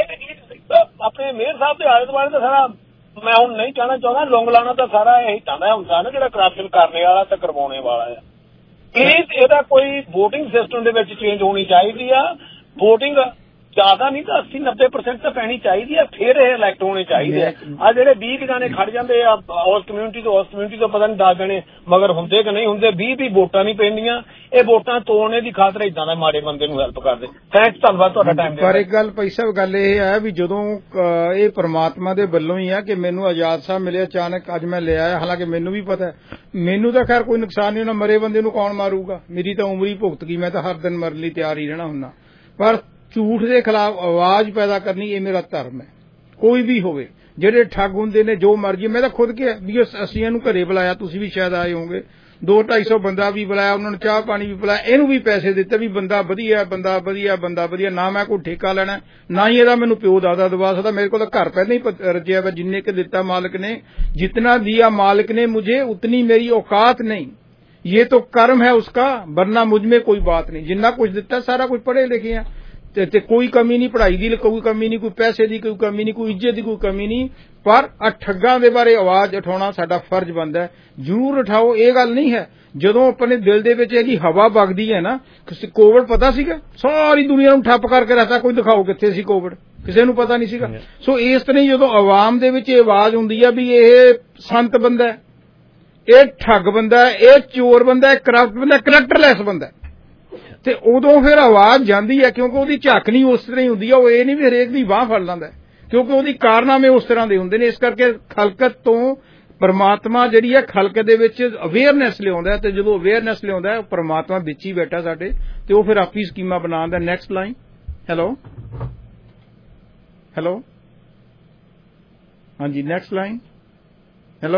ਆਪਣੇ ਮੇਅਰ ਸਾਹਿਬ ਦੇ ਆਲੇ ਦੁਆਲੇ ਤਾਂ ਸਾਰਾ, ਮੈਂ ਹੁਣ ਨਹੀਂ ਕਹਿਣਾ ਚਾਹੁੰਦਾ, ਲੌਂਗ ਲਾਣਾ ਤਾਂ ਸਾਰਾ ਇਹੀ ਚਾਹੁੰਦਾ ਹੁੰਦਾ ਨਾ ਜਿਹੜਾ ਕਰਪਸ਼ਨ ਕਰਨੇ ਵਾਲਾ ਤੇ ਕਰਵਾਉਣੇ ਵਾਲਾ ਆ। ਇਹ ਇਹਦਾ ਕੋਈ ਵੋਟਿੰਗ ਸਿਸਟਮ ਦੇ ਵਿੱਚ ਚੇਂਜ ਹੋਣੀ ਚਾਹੀਦੀ ਆ। ਵੋਟਿੰਗ ਜ਼ਿਆਦਾ ਨਹੀਂ ਤਾਂ अस्सी नब्बे परसेंट ਤਾਂ ਪੈਣੀ ਚਾਹੀਦੀ ਆ, ਫਿਰ ਇਹ ਇਲੈਕਟ ਹੋਣੇ ਚਾਹੀਦੇ ਆ। ਆ ਜਿਹੜੇ ਵੀਹ ਜਾਣੇ ਖੜ ਜਾਂਦੇ ਆ ਉਸ ਕਮਿਊਨਿਟੀ ਤੋਂ ਉਸ ਕਮਿਊਨਿਟੀ ਤੋਂ ਪਤਾ ਨਹੀਂ ਦਸ ਜਣੇ ਮਗਰ ਹੁੰਦੇ ਕਿ ਨਹੀਂ ਹੁੰਦੇ, ਵੀਹ ਵੀਹ ਵੋਟਾਂ ਨਹੀਂ ਪੈਂਦੀਆਂ। ਇਹ ਵੋਟਾਂ ਤੋੜਨੇ ਦੀ ਖਾਤਰ ਏਦਾਂ ਦਾ ਮਾੜੇ ਬੰਦੇ ਨੂੰ ਹੈਲਪ ਕਰਦੇ। ਥੈਂਕਸ, ਧੰਨਵਾਦ ਤੁਹਾਡਾ ਟਾਈਮ ਦੇ। ਪਰ ਇੱਕ ਗੱਲ ਭਾਈ ਸਾਹਿਬ, ਗੱਲ ਇਹ ਹੈ ਵੀ ਜਦੋਂ ਇਹ ਪਰਮਾਤਮਾ ਦੇ ਵੱਲੋਂ ਹੀ ਆ ਕਿ ਮੈਨੂੰ ਆਜ਼ਾਦ ਸਾਹਿਬ ਮਿਲੇ ਅਚਾਨਕ, ਅੱਜ ਮੈਂ ਲਿਆ, ਹਾਲਾਂਕਿ ਮੈਨੂੰ ਵੀ ਪਤਾ ਮੈਨੂੰ ਤਾਂ ਖੈਰ ਕੋਈ ਨੁਕਸਾਨ ਨਹੀਂ ਹੋਣਾ, ਮਰੇ ਬੰਦੇ ਨੂੰ ਕੌਣ ਮਾਰੂਗਾ, ਮੇਰੀ ਤਾਂ ਉਮਰ ਹੀ ਭੁਗਤ ਗਈ, ਮੈਂ ਤਾਂ ਹਰ ਦਿਨ ਮਰਨ ਲਈ ਤਿਆਰ ਹੀ ਰਹਿਣਾ ਹੁੰਦਾ। ਪਰ ਝੂਠ ਦੇ ਖਿਲਾਫ ਆਵਾਜ਼ ਪੈਦਾ ਕਰਨੀ ਇਹ ਮੇਰਾ ਧਰਮ ਹੈ। ਕੋਈ ਵੀ ਹੋਵੇ, ਜਿਹੜੇ ਠੱਗ ਹੁੰਦੇ ਨੇ ਜੋ ਮਰਜੀ, ਮੈਂ ਤਾਂ ਖੁਦ ਕਿਹਾ ਵੀ ਅਸੀਂ ਇਹਨੂੰ ਘਰੇ ਬੁਲਾਇਆ, ਤੁਸੀਂ ਵੀ ਸ਼ਾਇਦ ਆਏ ਹੋਗੇ, ਦੋ ਢਾਈ ਸੌ ਬੰਦਾ ਵੀ ਬੁਲਾਇਆ, ਉਹਨਾਂ ਨੂੰ ਚਾਹ ਪਾਣੀ ਵੀ ਪਿਲਾਇਆ, ਇਹਨੂੰ ਵੀ ਪੈਸੇ ਦਿੱਤੇ ਵੀ ਬੰਦਾ ਵਧੀਆ ਬੰਦਾ ਵਧੀਆ ਬੰਦਾ ਵਧੀਆ। ਨਾ ਮੈਂ ਕੋਈ ਠੇਕਾ ਲੈਣਾ, ਨਾ ਹੀ ਇਹਦਾ ਮੈਨੂੰ ਪਿਓ ਦਾਦਾ ਦਵਾ ਸਕਦਾ, ਮੇਰੇ ਕੋਲ ਤਾਂ ਘਰ ਪਹਿਲਾਂ ਹੀ ਰਚਿਆ ਵਾ, ਜਿੰਨੇ ਕਿ ਦਿੱਤਾ ਮਾਲਕ ਨੇ, जितना दिया मालिक ने मुझे उतनी मेरी औकात नहीं, ये तो कर्म है उसका, वरना मुझ में कोई बात नहीं। जिन्ना कुछ दिता सारा कुछ पढ़े लिखे हैं, ते, ते कोई कमी नहीं, पढ़ाई की कोई कमी नहीं, कोई पैसे की कोई कमी नहीं, कोई इज्जत की कोई कमी नहीं। पर ठग्गां दे बारे आवाज उठाना साडा फर्ज बनदा है, जरूर उठाओ। ये गल नहीं है ਜਦੋਂ अपने दिल दे विच इहदी हवा वगदी है ना, कोविड पता सीगा, सारी दुनिया नूं ठप्प करके रखता, कोई दिखाओ कित्थे सी कोविड, ਕਿਸੇ ਨੂੰ ਪਤਾ ਨਹੀਂ ਸੀਗਾ। ਸੋ ਇਸ ਤਰ੍ਹਾਂ ਜਦੋਂ ਆਵਾਮ ਦੇ ਵਿੱਚ ਇਹ ਆਵਾਜ਼ ਹੁੰਦੀ ਆ ਵੀ ਇਹ ਸੰਤ ਬੰਦਾ ਹੈ, ਇਹ ਠੱਗ ਬੰਦਾ ਹੈ, ਇਹ ਚੋਰ ਬੰਦਾ ਹੈ, ਕਰਪਟ ਬੰਦਾ, ਕਰੈਕਟਰਲੈਸ ਬੰਦਾ, ਤੇ ਉਦੋਂ ਫਿਰ ਆਵਾਜ਼ ਜਾਂਦੀ ਹੈ, ਕਿਉਂਕਿ ਉਹਦੀ ਝਾਕਣੀ ਉਸ ਤਰ੍ਹਾਂ ਹੀ ਹੁੰਦੀ ਆ। ਉਹ ਇਹ ਨਹੀਂ ਵੀ ਹਰੇਕ ਦੀ ਬਾਹ ਫੜ ਲੈਂਦਾ, ਕਿਉਂਕਿ ਉਹਦੀ ਕਾਰਨਾਮੇ ਉਸ ਤਰ੍ਹਾਂ ਦੇ ਹੁੰਦੇ ਨੇ। ਇਸ ਕਰਕੇ ਖਲਕਤ ਤੋਂ ਪਰਮਾਤਮਾ ਜਿਹੜੀ ਹੈ ਖਲਕਤ ਦੇ ਵਿੱਚ ਅਵੇਅਰਨੈਸ ਲਿਆਉਂਦਾ, ਤੇ ਜਦੋਂ ਅਵੇਅਰਨੈਸ ਲਿਆਉਂਦਾ ਉਹ ਪਰਮਾਤਮਾ ਵਿੱਚ ਹੀ ਬੈਠਾ ਸਾਡੇ, ਤੇ ਉਹ ਫਿਰ ਆਪੀ ਸਕੀਮਾਂ ਬਣਾਉਂਦਾ। Next line. ਹੈਲੋ हेलो, हाँ जी, next line. Hello,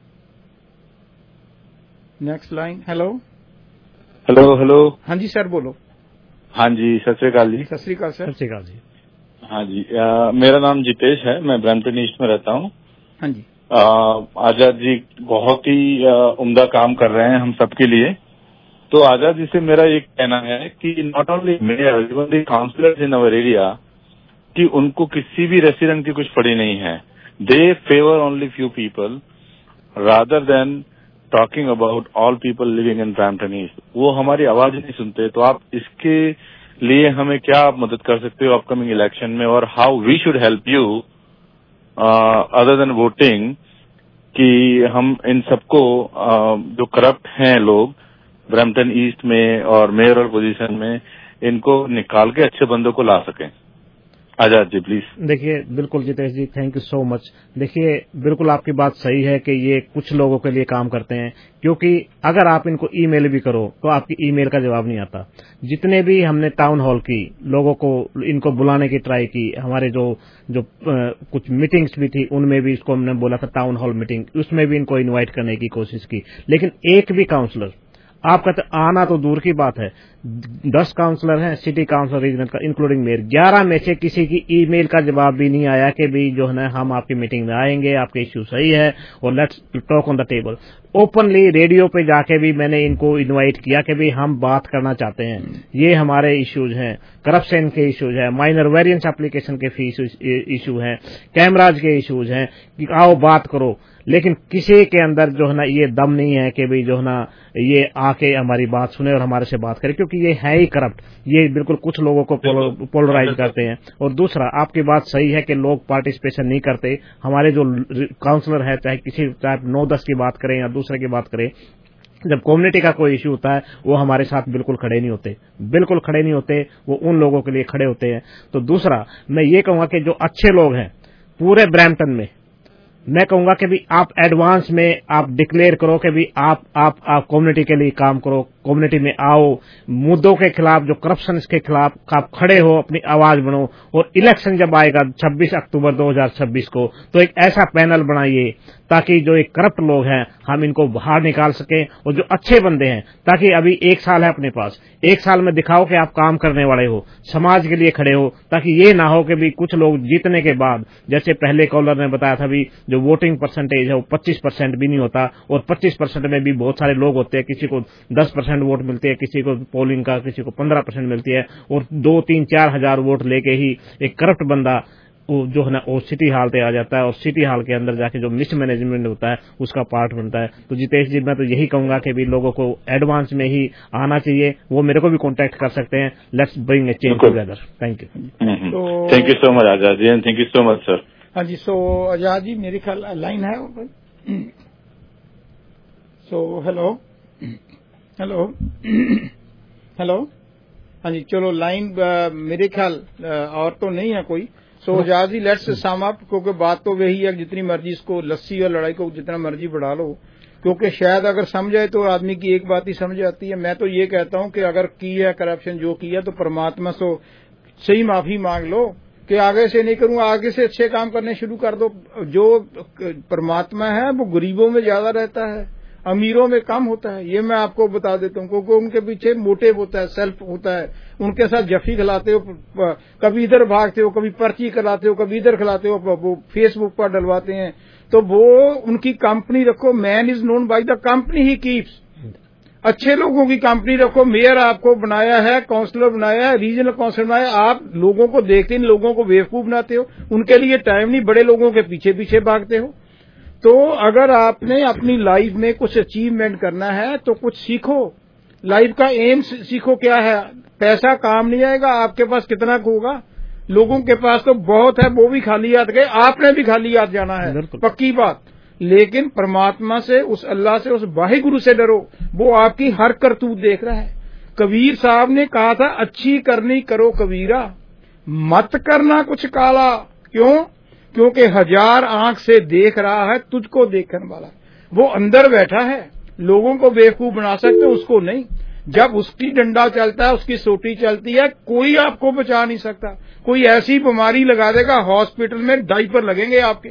next line. Hello hello hello हाँ जी सर, बोलो। हाँ जी, सत श्री अकाल जी। सत श्री अकाल सर। सत श्री अकाल जी। हाँ जी, आ, मेरा नाम जितेश है, मैं ब्रैम्पटन ईस्ट में रहता हूँ। हाँ जी। आ, आजाद जी बहुत ही उम्दा काम कर रहे हैं हम सबके लिए। तो आजाद जी से मेरा एक कहना है कि not only mayor, even the councillors in our area, कि उनको किसी भी रेसिडेंट की कुछ पड़ी नहीं है। They favour only few people rather than talking about all people living in Brampton East. वो हमारी आवाज नहीं सुनते। तो आप इसके लिए हमें क्या आप मदद कर सकते हो अपकमिंग इलेक्शन में, और how we should help you other than voting, कि हम इन सबको uh, जो करप्ट हैं लोग ब्रैम्पटन ईस्ट में और मेयरल पोजीशन में, इनको निकाल के अच्छे बंदों को ला सकें। आजाद जी प्लीज। देखिए बिल्कुल Jitesh ji, thank you so much. देखिए बिल्कुल आपकी बात सही है कि ये कुछ लोगों के लिए काम करते हैं, क्योंकि अगर आप इनको ईमेल भी करो तो आपकी ईमेल का जवाब नहीं आता। जितने भी हमने टाउन हॉल की लोगों को इनको बुलाने की ट्राई की, हमारे जो जो आ, कुछ मीटिंग्स भी थी उनमें भी इसको हमने बोला था टाउन हॉल मीटिंग, उसमें भी इनको इन्वाइट करने की कोशिश की, लेकिन एक भी काउंसलर, आप कहते आना तो दूर की बात है, दस काउंसलर हैं सिटी काउंसिल रीजनल का इंक्लूडिंग मेयर, ग्यारह में से किसी की ईमेल का जवाब भी नहीं आया कि भी जो है ना हम आपकी मीटिंग में आएंगे, आपके इश्यू सही है और let's talk on the table. Openly radio पे जाके भी मैंने इनको इनवाइट किया कि भी हम बात करना चाहते हैं, ये हमारे इश्यूज हैं, करप्शन के इश्यूज हैं, माइनर वेरिएंस एप्लीकेशन के फीस इशू हैं, कैमराज के इश्यूज हैं, कि आओ बात करो। लेकिन किसी के अंदर जो है ना ये दम नहीं है कि भाई जो है ना ये आके हमारी बात सुने और हमारे से बात करे, क्योंकि ये है ही करप्ट, ये बिल्कुल कुछ लोगों को पोलराइज करते हैं। और दूसरा आपकी बात सही है कि लोग पार्टिसिपेशन नहीं करते, हमारे जो काउंसलर है चाहे किसी चाहे नौ दस की बात करें या दूसरे की बात करें, जब कम्युनिटी का कोई इश्यू होता है वो हमारे साथ बिल्कुल खड़े नहीं होते, बिल्कुल खड़े नहीं होते, वो उन लोगों के लिए खड़े होते हैं। तो दूसरा मैं ये कहूंगा कि जो अच्छे लोग हैं पूरे ब्रैम्पटन में, मैं कहूंगा कि भी आप एडवांस में आप डिक्लेयर करो कि भी आप आप आप कम्युनिटी के लिए काम करो, कम्युनिटी में आओ, मुद्दों के खिलाफ जो करप्शन के खिलाफ आप खड़े हो, अपनी आवाज बनो। और इलेक्शन जब आएगा छब्बीस अक्टूबर दो हज़ार छब्बीस को, तो एक ऐसा पैनल बनाइए ताकि जो एक करप्ट लोग हैं हम इनको बाहर निकाल सकें, और जो अच्छे बंदे हैं, ताकि अभी एक साल है अपने पास, एक साल में दिखाओ कि आप काम करने वाले हो, समाज के लिए खड़े हो, ताकि ये ना हो कि भी कुछ लोग जीतने के बाद, जैसे पहले कॉलर ने बताया था भी जो वोटिंग परसेंटेज है वो पच्चीस परसेंट भी नहीं होता, और पच्चीस परसेंट में भी बहुत सारे लोग होते हैं, किसी को दस परसेंट वोट मिलती है, किसी को पोलिंग का किसी को पंद्रह परसेंट मिलती है, और दो तीन चार हजार वोट लेके ही एक करप्ट बंदा वो जो है ना वो सिटी हॉल पे आ जाता है, और सिटी हॉल के अंदर जाके जो मिसमैनेजमेंट होता है उसका पार्ट बनता है। तो जितेश जी मैं तो यही कहूंगा कि भी लोगों को एडवांस में ही आना चाहिए, वो मेरे को भी कांटेक्ट कर सकते हैं, let's bring a change together. Thank you. Thank you so much Azad ji, and thank you so much sir. हाँ जी, सो आजाद जी मेरे ख्याल लाइन है, सो हेलो हेलो हेलो हाँ जी, चलो लाइन मेरे ख्याल और तो नहीं है कोई। सो Azad ji let's sum up, क्योंकि बात तो वही है, जितनी मर्जी इसको लस्सी और लड़ाई को जितना मर्जी बढ़ा लो, क्योंकि शायद अगर समझाए तो आदमी की एक बात ही समझ आती है। मैं तो ये कहता हूं कि अगर की है करप्शन जो की है, तो परमात्मा से सही माफी मांग लो कि आगे से नहीं करूंगा, आगे से अच्छे काम करने शुरू कर दो। जो परमात्मा है वो गरीबों में ज्यादा रहता है, अमीरों में कम होता है, ये मैं आपको बता देता हूँ, क्योंकि उनके पीछे मोटिव होता है, सेल्फ होता है, उनके साथ जफी खिलाते हो, कभी इधर भागते हो, कभी पर्ची खिलाते हो, कभी इधर खिलाते हो, वो फेसबुक पर डलवाते हैं, तो वो उनकी कंपनी रखो, man is known by the company he keeps. अच्छे लोगों की कंपनी रखो, मेयर आपको बनाया है, काउंसलर बनाया है, रीजनल काउंसलर बनाया है, आप लोगों को देखते इन लोगों को बेवकूफ बनाते हो, उनके लिए टाइम नहीं, बड़े लोगों के पीछे पीछे भागते हो। तो अगर आपने अपनी लाइफ में कुछ अचीवमेंट करना है तो कुछ सीखो, लाइफ का एम सीखो क्या है। पैसा काम नहीं आएगा, आपके पास कितना होगा, लोगों के पास तो बहुत है, वो भी खाली हाथ गए, आपने भी खाली हाथ जाना है, पक्की बात। लेकिन परमात्मा से, उस अल्लाह से, उस वाहिगुरु से डरो, वो आपकी हर करतूत देख रहा है। कबीर साहब ने कहा था अच्छी करनी करो कबीरा, मत करना कुछ काला। क्यों? क्योंकि हजार आंख से देख रहा है तुझको देखने वाला, वो अंदर बैठा है, लोगों को बेवकूफ बना सकते उसको नहीं। जब उसकी डंडा चलता है, उसकी सोटी चलती है, कोई आपको बचा नहीं सकता। कोई ऐसी बीमारी लगा देगा, हॉस्पिटल में डाइपर लगेंगे आपके,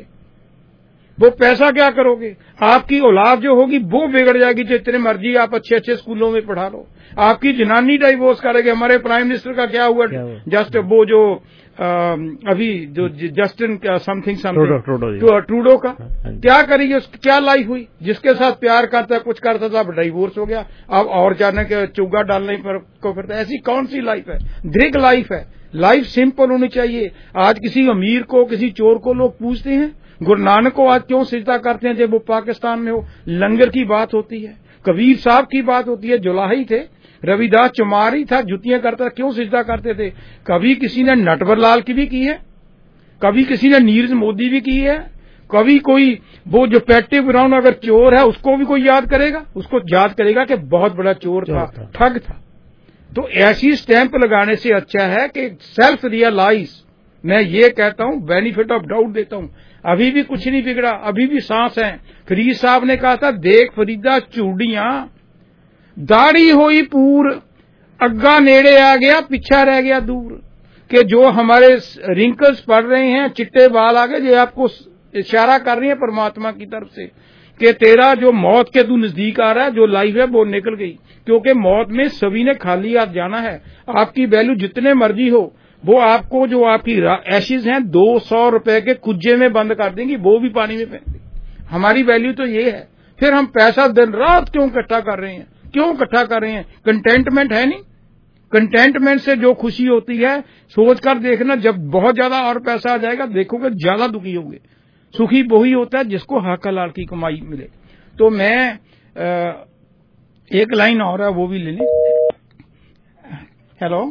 वो पैसा क्या करोगे? आपकी औलाद जो होगी वो बिगड़ जाएगी, जितने मर्जी आप अच्छे अच्छे स्कूलों में पढ़ा लो, आपकी जनानी डाइवोर्स करेगी। हमारे प्राइम मिनिस्टर का क्या हुआ, जस्ट वो जो आ, अभी जो जस्टिन समथिंग समथिंग ट्रूडो का क्या करेगी, उसकी क्या लाइफ हुई? जिसके साथ प्यार करता कुछ करता था, अब डाइवोर्स हो गया, अब और जाने के चुग्गा डालने पर को फिरता। ऐसी कौन सी लाइफ है? दृढ़ लाइफ है। लाइफ सिंपल होनी चाहिए। आज किसी अमीर को, किसी चोर को लोग पूछते हैं, गुरु नानक को आज क्यों सिजदा करते हैं जब वो पाकिस्तान में हो? लंगर की बात होती है, कबीर साहब की बात होती है, जुलाही थे, रविदास चुमारी था, जुतियां करता, क्यों सिजदा करते थे? कभी किसी ने नटवरलाल की भी की है, कभी किसी ने नीरज मोदी भी की है, कभी कोई वो जो पैटे ब्राउन अगर चोर है उसको भी कोई याद करेगा, उसको याद करेगा कि बहुत बड़ा चोर था, ठग था। तो ऐसी स्टैंप लगाने से अच्छा है कि सेल्फ रियलाइज मैं ये कहता हूं, बेनिफिट ऑफ डाउट देता हूं, अभी भी कुछ नहीं बिगड़ा, अभी भी सांस है। फरीद साहब ने कहा था, देख फरीदा चूड़ियां दाढ़ी हुई पूर, अग्गा नेड़े आ गया पीछा रह गया दूर, कि जो हमारे रिंकल्स पड़ रहे हैं, चिट्टे बाल आ गए, ये आपको इशारा कर रही है परमात्मा की तरफ से कि तेरा जो मौत के तू नजदीक आ रहा है, जो लाइफ है वो निकल गई, क्योंकि मौत में सभी ने खाली हाथ जाना है। आपकी वैल्यू जितने मर्जी हो, वो आपको जो आपकी एशिज हैं दो सौ रुपए के कुज्जे में बंद कर देंगी, वो भी पानी में फेंक देंगी। हमारी वैल्यू तो ये है। फिर हम पैसा दिन रात क्यों इकट्ठा कर रहे हैं, क्यों इकट्ठा कर रहे हैं? कंटेंटमेंट है नहीं। कंटेंटमेंट से जो खुशी होती है, सोच कर देखना, जब बहुत ज्यादा और पैसा आ जाएगा देखोगे ज्यादा दुखी होंगे। सुखी वही होता है जिसको हक हलाल की कमाई मिले। तो मैं आ, एक लाइन और है, वो भी ले ली। हेलो,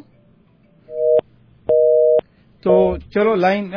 तो चलो लाइन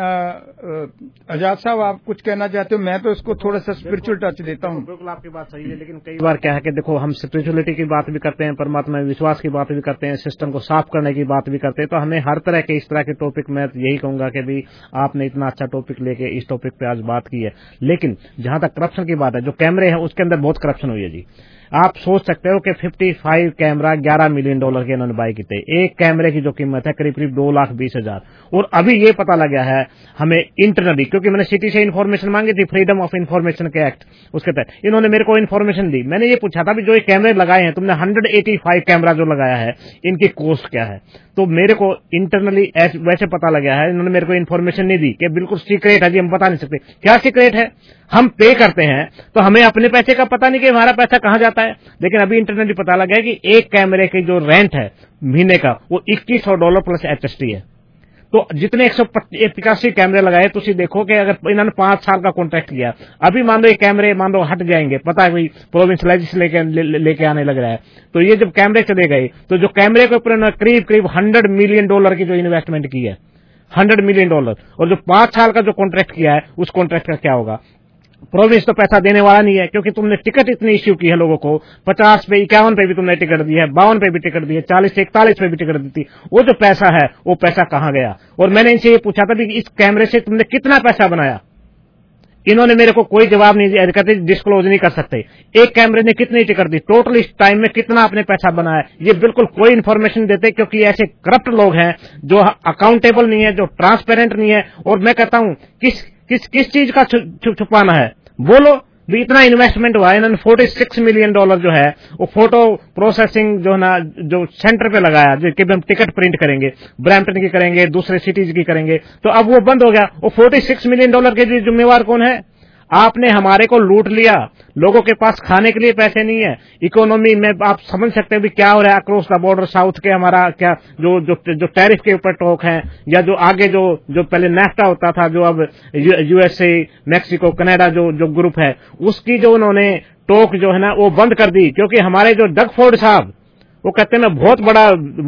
आजाद साहब आप कुछ कहना चाहते हो? मैं तो इसको थोड़ा सा स्पिरिचुअल टच देता हूँ। बिल्कुल आपकी बात सही है, लेकिन कई बार क्या है कि देखो, हम स्पिरिचुअलिटी की बात भी करते हैं, परमात्मा में विश्वास की बात भी करते हैं, सिस्टम को साफ करने की बात भी करते हैं। तो हमें हर तरह के इस तरह के टॉपिक, मैं यही कहूंगा कि भी आपने इतना अच्छा टॉपिक लेके इस टॉपिक पे आज बात की है। लेकिन जहां तक करप्शन की बात है, जो कैमरे हैं उसके अंदर बहुत करप्शन हुई है जी। आप सोच सकते हो कि पचपन कैमरा ग्यारह मिलियन डॉलर के इन्होंने बाई किए। एक कैमरे की जो कीमत है करीब करीब दो लाख बीस हजार। और अभी ये पता लगा है हमें इंटरनली, क्योंकि मैंने सिटी से इन्फॉर्मेशन मांगी थी, फ्रीडम ऑफ इन्फॉर्मेशन के एक्ट, उसके तहत इन्होंने मेरे को इन्फॉर्मेशन दी। मैंने ये पूछा था भी जो ये कैमरे लगाए हैं तुमने, एक सौ पचासी कैमरा जो लगाया है, इनकी कॉस्ट क्या है? तो मेरे को इंटरनली वैसे पता लगा है, इन्होंने मेरे को इन्फॉर्मेशन नहीं दी कि बिल्कुल सीक्रेट है जी, हम बता नहीं सकते। क्या सीक्रेट है? हम पे करते हैं तो हमें अपने पैसे का पता नहीं कि हमारा पैसा कहां जाता है। लेकिन अभी इंटरनेट पता लगा है कि एक कैमरे की जो रेंट है महीने का, वो इक्कीस सौ डॉलर प्लस एचएसटी है। तो जितने एक सौ पिचासी कैमरे लगाए, तो उसी देखो कि अगर इन्होंने पांच साल का कॉन्ट्रैक्ट किया, अभी मान लो ये कैमरे मान लो हट जाएंगे, पता है कोई प्रोविंस लेजिस लेके लेके आने लग रहा है, तो ये जब कैमरे चले गए, तो जो कैमरे के ऊपर करीब करीब हंड्रेड मिलियन डॉलर की जो इन्वेस्टमेंट की है, हंड्रेड मिलियन डॉलर, और जो पांच साल का जो कॉन्ट्रैक्ट किया है, उस कॉन्ट्रैक्ट का क्या होगा? प्रोविंस तो पैसा देने वाला नहीं है, क्योंकि तुमने टिकट इतनी इश्यू की है लोगों को, पचास पे इक्यावन पे भी तुमने टिकट दी है, बावन पे भी टिकट दी है, चालीस से इकतालीस पे भी टिकट दी थी। वो जो पैसा है वो पैसा कहां गया? और मैंने इनसे ये पूछा था कि इस कैमरे से तुमने कितना पैसा बनाया? इन्होंने मेरे को कोई जवाब नहीं दिया, कहते डिस्क्लोज नहीं कर सकते। एक कैमरे ने कितनी टिकट दी, टोटल इस टाइम में कितना आपने पैसा बनाया, ये बिल्कुल कोई इन्फॉर्मेशन देते, क्योंकि ऐसे करप्ट लोग हैं जो अकाउंटेबल नहीं है, जो ट्रांसपेरेंट नहीं है। और मैं कहता हूं किस किस किस चीज का छुपाना है? बोलो भी इतना इन्वेस्टमेंट हुआ है, इन्होंने छियालीस मिलियन डॉलर जो है वो फोटो प्रोसेसिंग जो है ना, जो सेंटर पे लगाया, जो कि हम टिकट प्रिंट करेंगे, ब्रैम्पटन की करेंगे, दूसरे सिटीज की करेंगे, तो अब वो बंद हो गया। वो छियालीस मिलियन डॉलर के जिम्मेवार कौन है? आपने हमारे को लूट लिया। लोगों के पास खाने के लिए पैसे नहीं है। इकोनॉमी में आप समझ सकते हैं भी क्या हो रहा है अक्रॉस द बॉर्डर साउथ के, हमारा क्या जो जो जो टैरिफ के ऊपर टॉक है, या जो आगे जो जो पहले नेफ्टा होता था, जो अब यूएसए, मैक्सिको, कनाडा जो जो ग्रुप है, उसकी जो उन्होंने टॉक जो है ना वो बंद कर दी। क्योंकि हमारे जो डग फोर्ड साहब, वो कहते हैं मैं बहुत बड़ा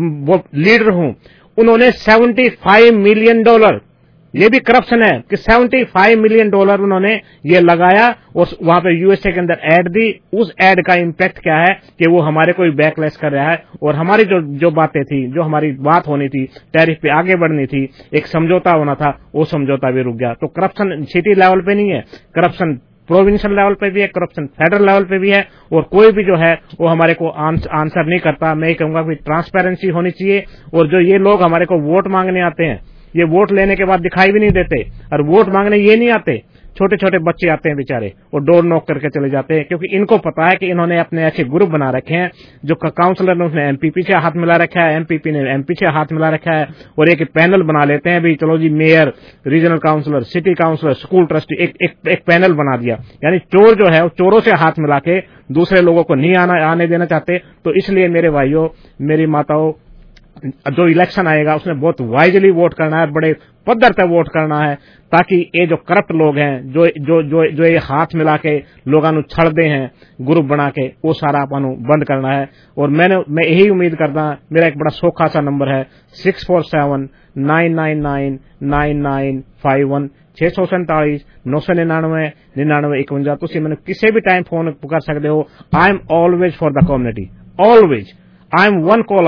लीडर हूं, उन्होंने पचहत्तर मिलियन डॉलर, ये भी करप्शन है कि पचहत्तर मिलियन डॉलर उन्होंने ये लगाया और वहां पे यूएसए के अंदर एड दी। उस एड का इम्पैक्ट क्या है कि वो हमारे को बैकलेस कर रहा है, और हमारी जो जो बातें थी, जो हमारी बात होनी थी, टैरिफ पे आगे बढ़नी थी, एक समझौता होना था, वो समझौता भी रुक गया। तो करप्शन सिटी लेवल पे नहीं है, करप्शन प्रोविंशियल लेवल पे भी है, करप्शन फेडरल लेवल पे भी है, और कोई भी जो है वो हमारे को आंसर नहीं करता। मैं ये कहूंगा कि ट्रांसपेरेंसी होनी चाहिए। और जो ये लोग हमारे को वोट मांगने आते हैं, ये वोट लेने के बाद दिखाई भी नहीं देते, और वोट मांगने ये नहीं आते, छोटे छोटे बच्चे आते हैं बेचारे, वो डोर नॉक करके चले जाते हैं, क्योंकि इनको पता है कि इन्होंने अपने ऐसे ग्रुप बना रखे हैं, जो काउंसलर ने उसने एमपीपी से हाथ मिला रखा है, एमपीपी ने एमपी से हाथ मिला रखा है, और एक पैनल बना लेते हैं भी, चलो जी mayor, regional councillor, city councillor, school trustee, एक एक, एक पैनल बना दिया। यानी चोर जो है वो चोरों से हाथ मिला के दूसरे लोगों को नहीं आना आने देना चाहते। तो इसलिए मेरे भाइयों, मेरी माताओं, जो इलेक्शन आएगा उसमें बहुत वाइजली वोट करना है, बड़े पद्धर पे वोट करना है, ताकि ये जो करप्ट लोग हैं, जो जो जो जो ये हाथ मिला के लोगों को छड़ते हैं ग्रुप बना के, वो सारा अपन बंद करना है। और मैंने मैं यही उम्मीद करता, मेरा एक बड़ा सौखा सा नंबर है six four seven nine nine nine nine nine five one छह सौ सैंतालीस नौ सौ निन्यानवे निन्यानवे इकवंजा। तुम मैंने किसी भी टाइम फोन कर सकते हो। I am always for the community, always. I am one call away.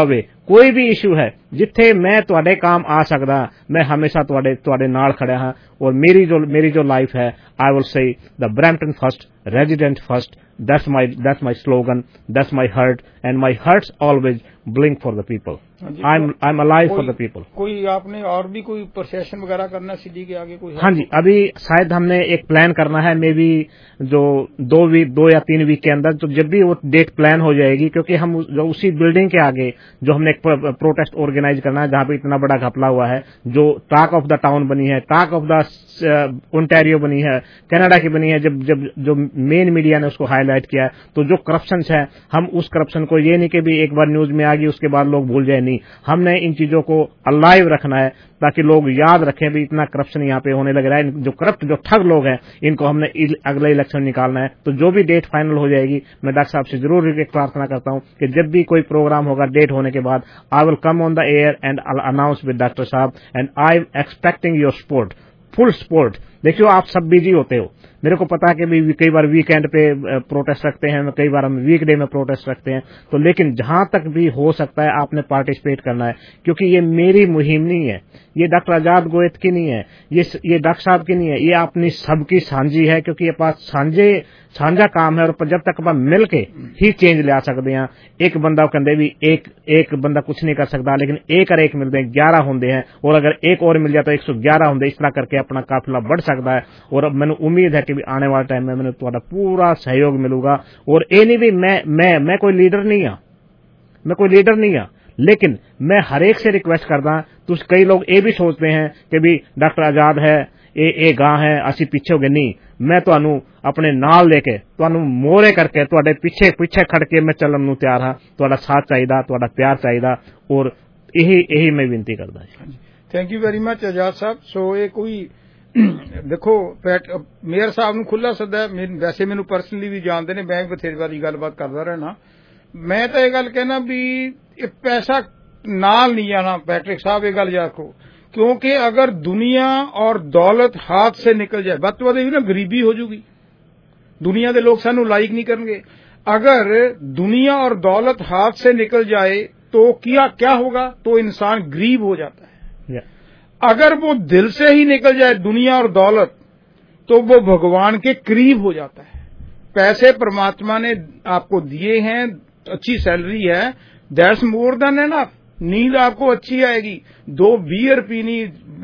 कोई भी इशू है जिथे मैं तुहाडे काम आ सकदा, मैं हमेशा तुहाडे तुहाडे नाल खड़ा हां। और मेरी जो मेरी जो लाइफ है, I will say the Brampton first, resident first, that's my that's my slogan, that's my heart, and my heart's always blink for the people. I am I am alive for the people. कोई आपने और भी कोई procession वगैरह करना city के आगे कोई? हाँ जी, अभी शायद हमने एक प्लान करना है, मे बी जो दो वीक दो या तीन वीक के अंदर, तो जब भी वो डेट प्लान हो जाएगी, क्योंकि हम जो उसी बिल्डिंग के आगे जो हमने एक प्रोटेस्ट ऑर्गेनाइज करना है, जहां पे इतना बड़ा घपला हुआ है, जो टॉक ऑफ द टाउन बनी है, टॉक ऑफ द ओंटारियो बनी है, कनाडा की बनी है, जब जब जो मेन मीडिया ने उसको हाईलाइट किया है, तो जो करप्शन है, हम उस करप्शन को, ये नहीं कि भी एक बार न्यूज में आ गई उसके बाद लोग भूल जाए, नहीं, हमने इन चीजों को अलाइव रखना है ताकि लोग याद रखें भी इतना करप्शन यहाँ पे होने लग रहा है। जो करप्ट जो ठग लोग हैं, इनको हमने अगले इलेक्शन निकालना है। तो जो भी डेट फाइनल हो जाएगी, मैं डॉक्टर साहब से जरूर एक प्रार्थना करता हूं कि जब भी कोई प्रोग्राम होगा डेट होने के बाद, I will come on the air and announce with doctor साहब, and I am expecting your support, full support. देखियो, आप सब बिजी होते हो, मेरे को पता है कि भी कई बार वीकेंड पे प्रोटेस्ट रखते हैं, कई बार हम वीकडे में प्रोटेस्ट रखते हैं, तो लेकिन जहां तक भी हो सकता है आपने पार्टिसिपेट करना है, क्योंकि ये मेरी मुहिम नहीं है, ये डॉक्टर आजाद गोयत की नहीं है, ये ये डॉक्टर साहब की नहीं है, ये अपनी सबकी साझी है, क्योंकि ये पास साझे साझा काम है। और जब तक आप मिल के ही चेंज ले आ सकते हैं। एक बंदा कहते भी एक एक बंदा कुछ नहीं कर सकता, लेकिन एक और एक मिलते हैं ग्यारह होंगे हैं, और अगर एक और मिल जाए तो एक सौ ग्यारह होंगे। इस तरह करके अपना काफिला बढ़ सकता है। और मैंने उम्मीद है कि भी आने वाले टाइम में मैंने तुम्हारा पूरा सहयोग मिलूगा। और ये नहीं भी मैं मैं मैं कोई लीडर नहीं हाँ, मैं कोई लीडर नहीं हाँ, लेकिन मैं हर एक से रिक्वेस्ट करदा। तो कई लोग ये भी सोचते हैं कि भी डॉक्टर आजाद है, ये ये गां है, असी पीछे हो गए। नहीं, मैं तुहानू अपने नाल लेके, तुहानू मोहरे करके, तुहाडे पीछे पीछे खड़ के मैं चलन नू तैयार हाँ। तुहाडा साथ चाहिदा, तुहाडा प्यार चाहिदा, और यही यही मैं विनती करदा। Thank you very much Azad साहब। सो ये कोई देखो मेयर साहब नू खुला सदा, वैसे मैनू परसनली भी जानते ने, मैं बथेरी वारी गलबात करदा रहना। मैं तो ये गल कहना भी पैसा नाल नहीं आना। पैट्रिक साहब ये गल याद रखो, क्योंकि अगर दुनिया और दौलत हाथ से निकल जाए, बद तो बद ना गरीबी हो जाएगी, दुनिया के लोग सानू लाइक नहीं करेंगे। अगर दुनिया और दौलत हाथ से निकल जाए तो क्या क्या होगा? तो इंसान गरीब हो जाता है। yeah. अगर वो दिल से ही निकल जाए दुनिया और दौलत, तो वो भगवान के करीब हो जाता है। पैसे परमात्मा ने आपको दिए हैं, अच्छी सैलरी है, दैट्स मोर देन एनफ। नींद आपको अच्छी आएगी, दो बियर पीनी,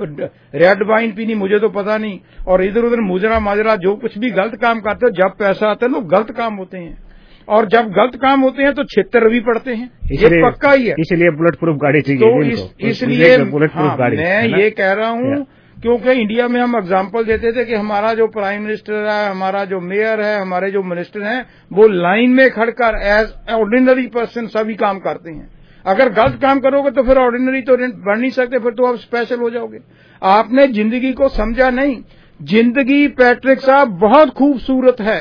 रेड वाइन पीनी, मुझे तो पता नहीं, और इधर उधर मुजरा माजरा जो कुछ भी गलत काम करते हो, जब पैसा आता है तो गलत काम होते हैं, और जब गलत काम होते हैं तो छितर भी पड़ते हैं। ये पक्का ही है, इसलिए बुलेट प्रूफ गाड़ी चाहिए। तो इस, इसलिए हाँ, मैं ये कह रहा हूँ, क्योंकि इंडिया में हम एग्जाम्पल देते थे कि हमारा जो प्राइम मिनिस्टर है, हमारा जो मेयर है, हमारे जो मिनिस्टर हैं, वो लाइन में खड़कर एज ऑर्डिनरी पर्सन सभी काम करते हैं। अगर गलत काम करोगे तो फिर ऑर्डिनरी तो बन नहीं सकते, फिर तो आप स्पेशल हो जाओगे। आपने जिंदगी को समझा नहीं। जिंदगी पैट्रिक साहब बहुत खूबसूरत है,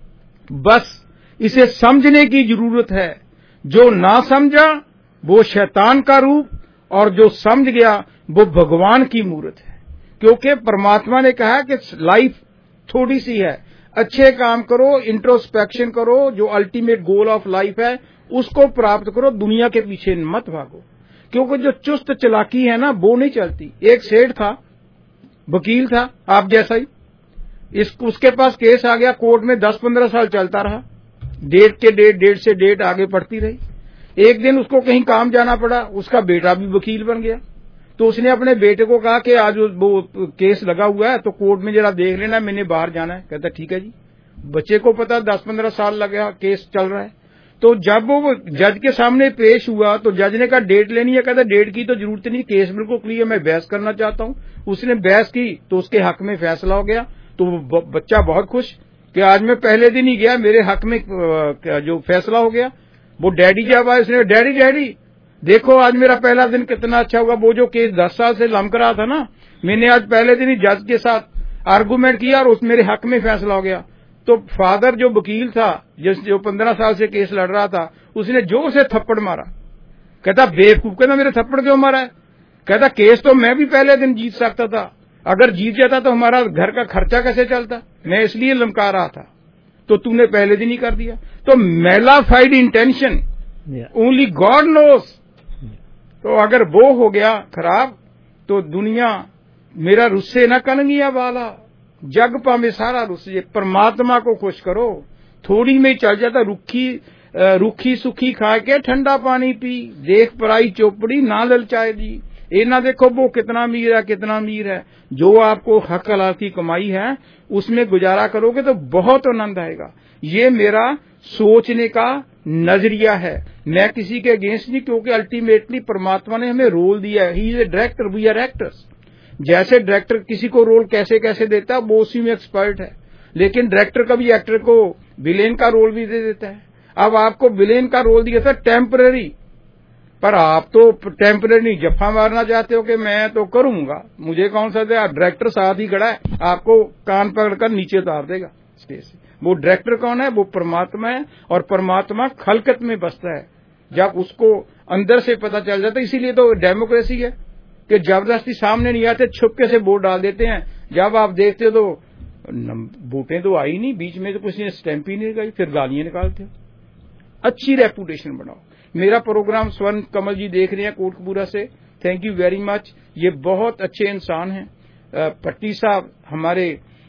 बस इसे समझने की जरूरत है। जो ना समझा वो शैतान का रूप, और जो समझ गया वो भगवान की मूरत है। क्योंकि परमात्मा ने कहा कि लाइफ थोड़ी सी है, अच्छे काम करो, इंट्रोस्पेक्शन करो, जो अल्टीमेट गोल ऑफ लाइफ है उसको प्राप्त करो, दुनिया के पीछे मत भागो। क्योंकि जो चुस्त चलाकी है ना, वो नहीं चलती। एक सेठ था, वकील था आप जैसा ही, इस उसके पास केस आ गया कोर्ट में, दस पंद्रह साल चलता रहा, डेट के डेट डेट से डेट आगे बढ़ती रही। एक दिन उसको कहीं काम जाना पड़ा, उसका बेटा भी वकील बन गया, तो उसने अपने बेटे को कहा कि आज वो केस लगा हुआ है तो कोर्ट में जरा देख लेना, मैंने बाहर जाना है। कहता ठीक है जी। बच्चे को पता दस पंद्रह साल लगा, केस चल रहा है। तो जब वो जज के सामने पेश हुआ तो जज ने कहा डेट लेनी है। कहता डेट की तो जरूरत नहीं, केस बिल्कुल क्लियर, मैं बहस करना चाहता हूं। उसने बहस की तो उसके हक में फैसला हो गया। तो बच्चा बहुत खुश कि आज मैं पहले दिन ही गया, मेरे हक में जो फैसला हो गया। वो डैडी जब आए, उसने डैडी डैडी देखो आज मेरा पहला दिन कितना अच्छा होगा। वो जो केस दस साल से लमक रहा था ना, मैंने आज पहले दिन ही जज के साथ आर्गूमेंट किया और उस मेरे हक में फैसला हो गया। तो फादर जो वकील था, जिस जो पंद्रह साल से केस लड़ रहा था, उसने जोर से थप्पड़ मारा। कहता बेवकूफ, कहता मेरे थप्पड़ क्यों मारा है? कहता केस तो मैं भी पहले दिन जीत सकता था, अगर जीत जाता तो हमारा घर का खर्चा कैसे चलता, मैं इसलिए लमका रहा था, तो तूने पहले दिन ही कर दिया। तो malafide intention only God knows तो अगर वो हो गया खराब तो दुनिया मेरा रुस्से न कनगिया वाला, जग पावे सारा रुस्से। परमात्मा को खुश करो, थोड़ी में चल जाता। रुखी रुखी सुखी खा के ठंडा पानी पी, देख पराई चौपड़ी ना ललचाए दी। ये ना देखो वो कितना अमीर है कितना अमीर है। जो आपको हक हलाल की कमाई है उसमें गुजारा करोगे तो बहुत आनंद आएगा। ये मेरा सोचने का नजरिया है। मैं किसी के अगेंस्ट नहीं, क्योंकि अल्टीमेटली परमात्मा ने हमें रोल दिया है। He is a director, we are actors. जैसे डायरेक्टर किसी को रोल कैसे कैसे देता है वो उसी में एक्सपर्ट है, लेकिन डायरेक्टर कभी एक्टर को विलेन का रोल भी दे देता है। अब आपको विलेन का रोल दिया था टेम्पररी, पर आप तो टेम्पररी जफा मारना चाहते हो कि मैं तो करूंगा, मुझे कौन सा दे। डायरेक्टर साथ ही खड़ा है, आपको कान पकड़कर नीचे उतार देगा स्टेज से। वो डायरेक्टर कौन है? वो परमात्मा है, और परमात्मा खलकत में बसता है। जब उसको अंदर से पता चल जाता है, इसीलिए तो डेमोक्रेसी है कि जबरदस्ती सामने नहीं आते, छुपके से वोट डाल देते हैं। जब आप देखते हो तो वोटें तो आई नहीं, बीच में तो किसी ने स्टैंप ही नहीं लगाई, फिर गालियां निकालते हो। अच्छी रेपुटेशन बनाओ। मेरा प्रोग्राम स्वर्ण कमल जी देख रहे हैं कोटकपूरा से, थैंक यू वेरी मच। ये बहुत अच्छे इंसान हैं। पट्टी साहब हमारे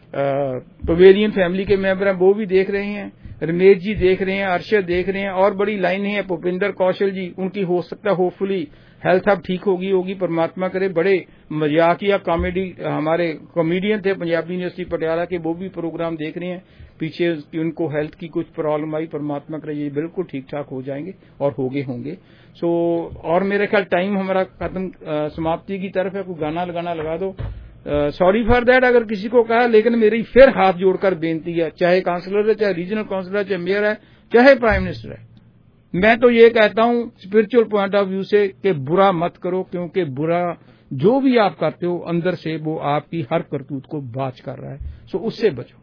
पवेलियन फैमिली के मेंबर हैं, वो भी देख रहे हैं। रमेश जी देख रहे हैं, अर्शद देख रहे हैं, और बड़ी लाइन है। भूपिंदर कौशल जी, उनकी हो सकता है होपफुली हेल्थ अब ठीक होगी होगी परमात्मा करे। बड़े मजाकिया कॉमेडी हमारे कॉमेडियन थे पंजाबी यूनिवर्सिटी पटियाला के, वो भी प्रोग्राम देख रहे हैं। पीछे उनको हेल्थ की कुछ प्रॉब्लम आई, परमात्मा करे ये बिल्कुल ठीक ठाक हो जाएंगे और होगे होंगे। सो और मेरे ख्याल टाइम हमारा खत्म समाप्ति की तरफ है। कोई गाना लगाना लगा दो। सॉरी फॉर दैट अगर किसी को कहा, लेकिन मेरी फिर हाथ जोड़कर बेनती है, चाहे काउंसलर है, चाहे रीजनल काउंसलर है, चाहे मेयर है, चाहे प्राइम मिनिस्टर है, मैं तो ये कहता हूं स्पिरिचुअल पॉइंट ऑफ व्यू से कि बुरा मत करो, क्योंकि बुरा जो भी आप करते हो अंदर से वो आपकी हर करतूत को बाज कर रहा है। सो उससे बचो।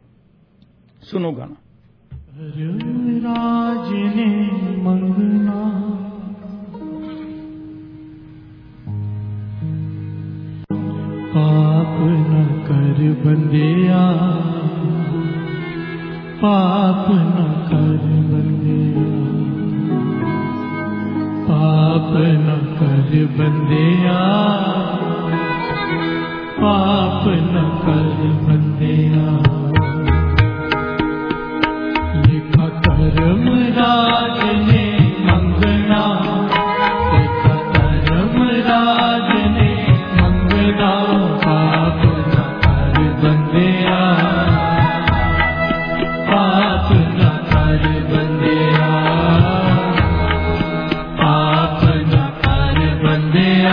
सुनो गाना। राज ने मंगना पाप न कर बंदिया, पाप न कर बंदिया, पाप न कर बंदिया, पाप न कर बंदिया। लिखा करम राज ने मंगना, लिखा करम राज ने मंगना, पाप न कर बंदिया, पाप न कर बंदिया, पाप न कर बंदिया,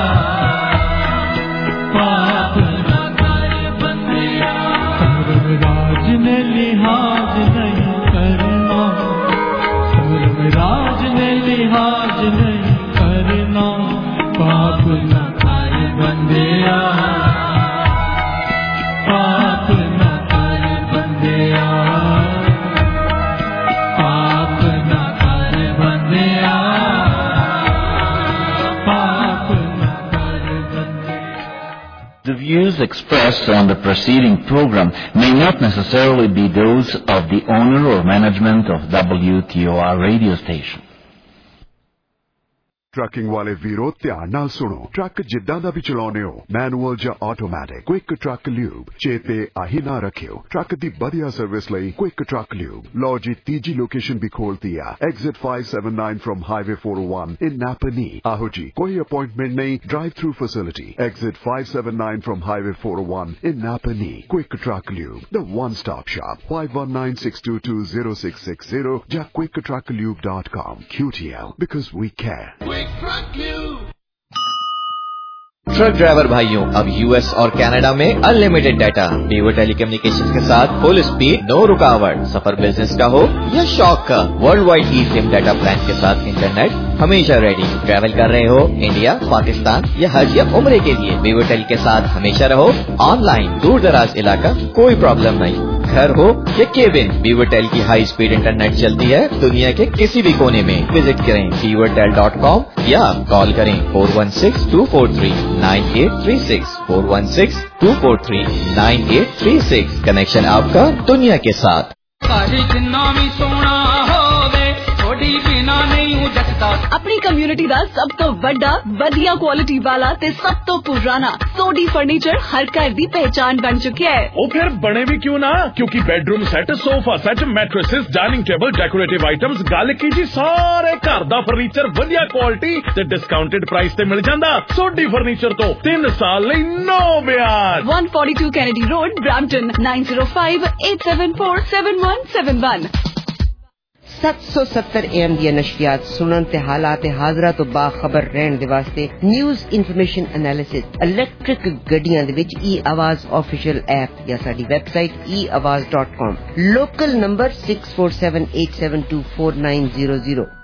पाप न कर बंदिया। धर्मराज ने लिहाज नहीं करना, धर्मराज ने लिहाज नहीं करना, पाप न कर बंदिया, पाप न कर बंदिया, पाप न कर बंदिया, पाप न कर बंदिया। The views expressed on the preceding program may not necessarily be those of the owner or management of W T O R radio station. Trucking वाले वीरो ध्यान नाल सुनो। ट्रक जिद्दां दा भी चलाउने हो, मैनुअल या ऑटोमैटिक, क्विक ट्रक ल्यूब चेते आही ना रखियो। ट्रक दी बढ़िया सर्विस लई क्विक ट्रक ल्यूब। लो जी तीजी लोकेशन भी खोलती है, exit five seven nine from highway four O one in Napanee. आहो जी कोई अपॉइंटमेंट नहीं, drive through facility, exit five seven nine from highway four O one in Napanee. Quick Truck Lube, the one stop shop, five one nine six two two zero six six zero या Quick Truck Lube dot com. Q T L because we care. Truck driver भाइयों, अब US और Canada में unlimited data, Weaver telecommunications के साथ full speed, no रुकावट। सफर business का हो या शौक का, world wide e SIM data plan के साथ इंटरनेट हमेशा रेडी। ट्रैवल कर रहे हो इंडिया, पाकिस्तान या हज या उम्रे के लिए, वीवर टेल के साथ हमेशा रहो ऑनलाइन। दूर दराज इलाका कोई प्रॉब्लम नहीं, घर हो या केबिन, वीवर टेल की हाई स्पीड इंटरनेट चलती है दुनिया के किसी भी कोने में। विजिट करें वीवर टेल डॉट कॉम या कॉल करें four one six two four three nine eight three six, four one six two four three nine eight three six. Connection आपका दुनिया के साथ। जिन्ना भी सोना होवे, थोड़ी बिना नहीं जचदा। अपनी कम्युनिटी दा सब तो बड़ा वधिया क्वालिटी वाला ते सब तो पुराना सोडी फर्नीचर हर घर दी पहचान बन चुका है। ओ फिर बने भी क्यों ना, क्योंकि bedroom set, sofa set, mattresses, dining table, decorative items, गल की जी सारे घर दा फर्नीचर वधिया क्वालिटी ते डिस्काउंटेड प्राइस ते मिल जांदा। सोडी फर्नीचर तो तीन साल लई नो ब्याज। one forty-two Kennedy Road, Brampton, nine zero five eight seven four seven one seven one। सात सौ सत्तर एम दी नशरियात सुनन ते हालात हाजरा तो बाखबर रहन दे वास्ते न्यूज़ इन्फॉर्मेशन एनालिसिस इलेक्ट्रिक गड्डियां दे विच ई आवाज ऑफिशियल ऐप या साडी website e Awaaz dot com. Local number six four seven eight seven two four nine zero zero।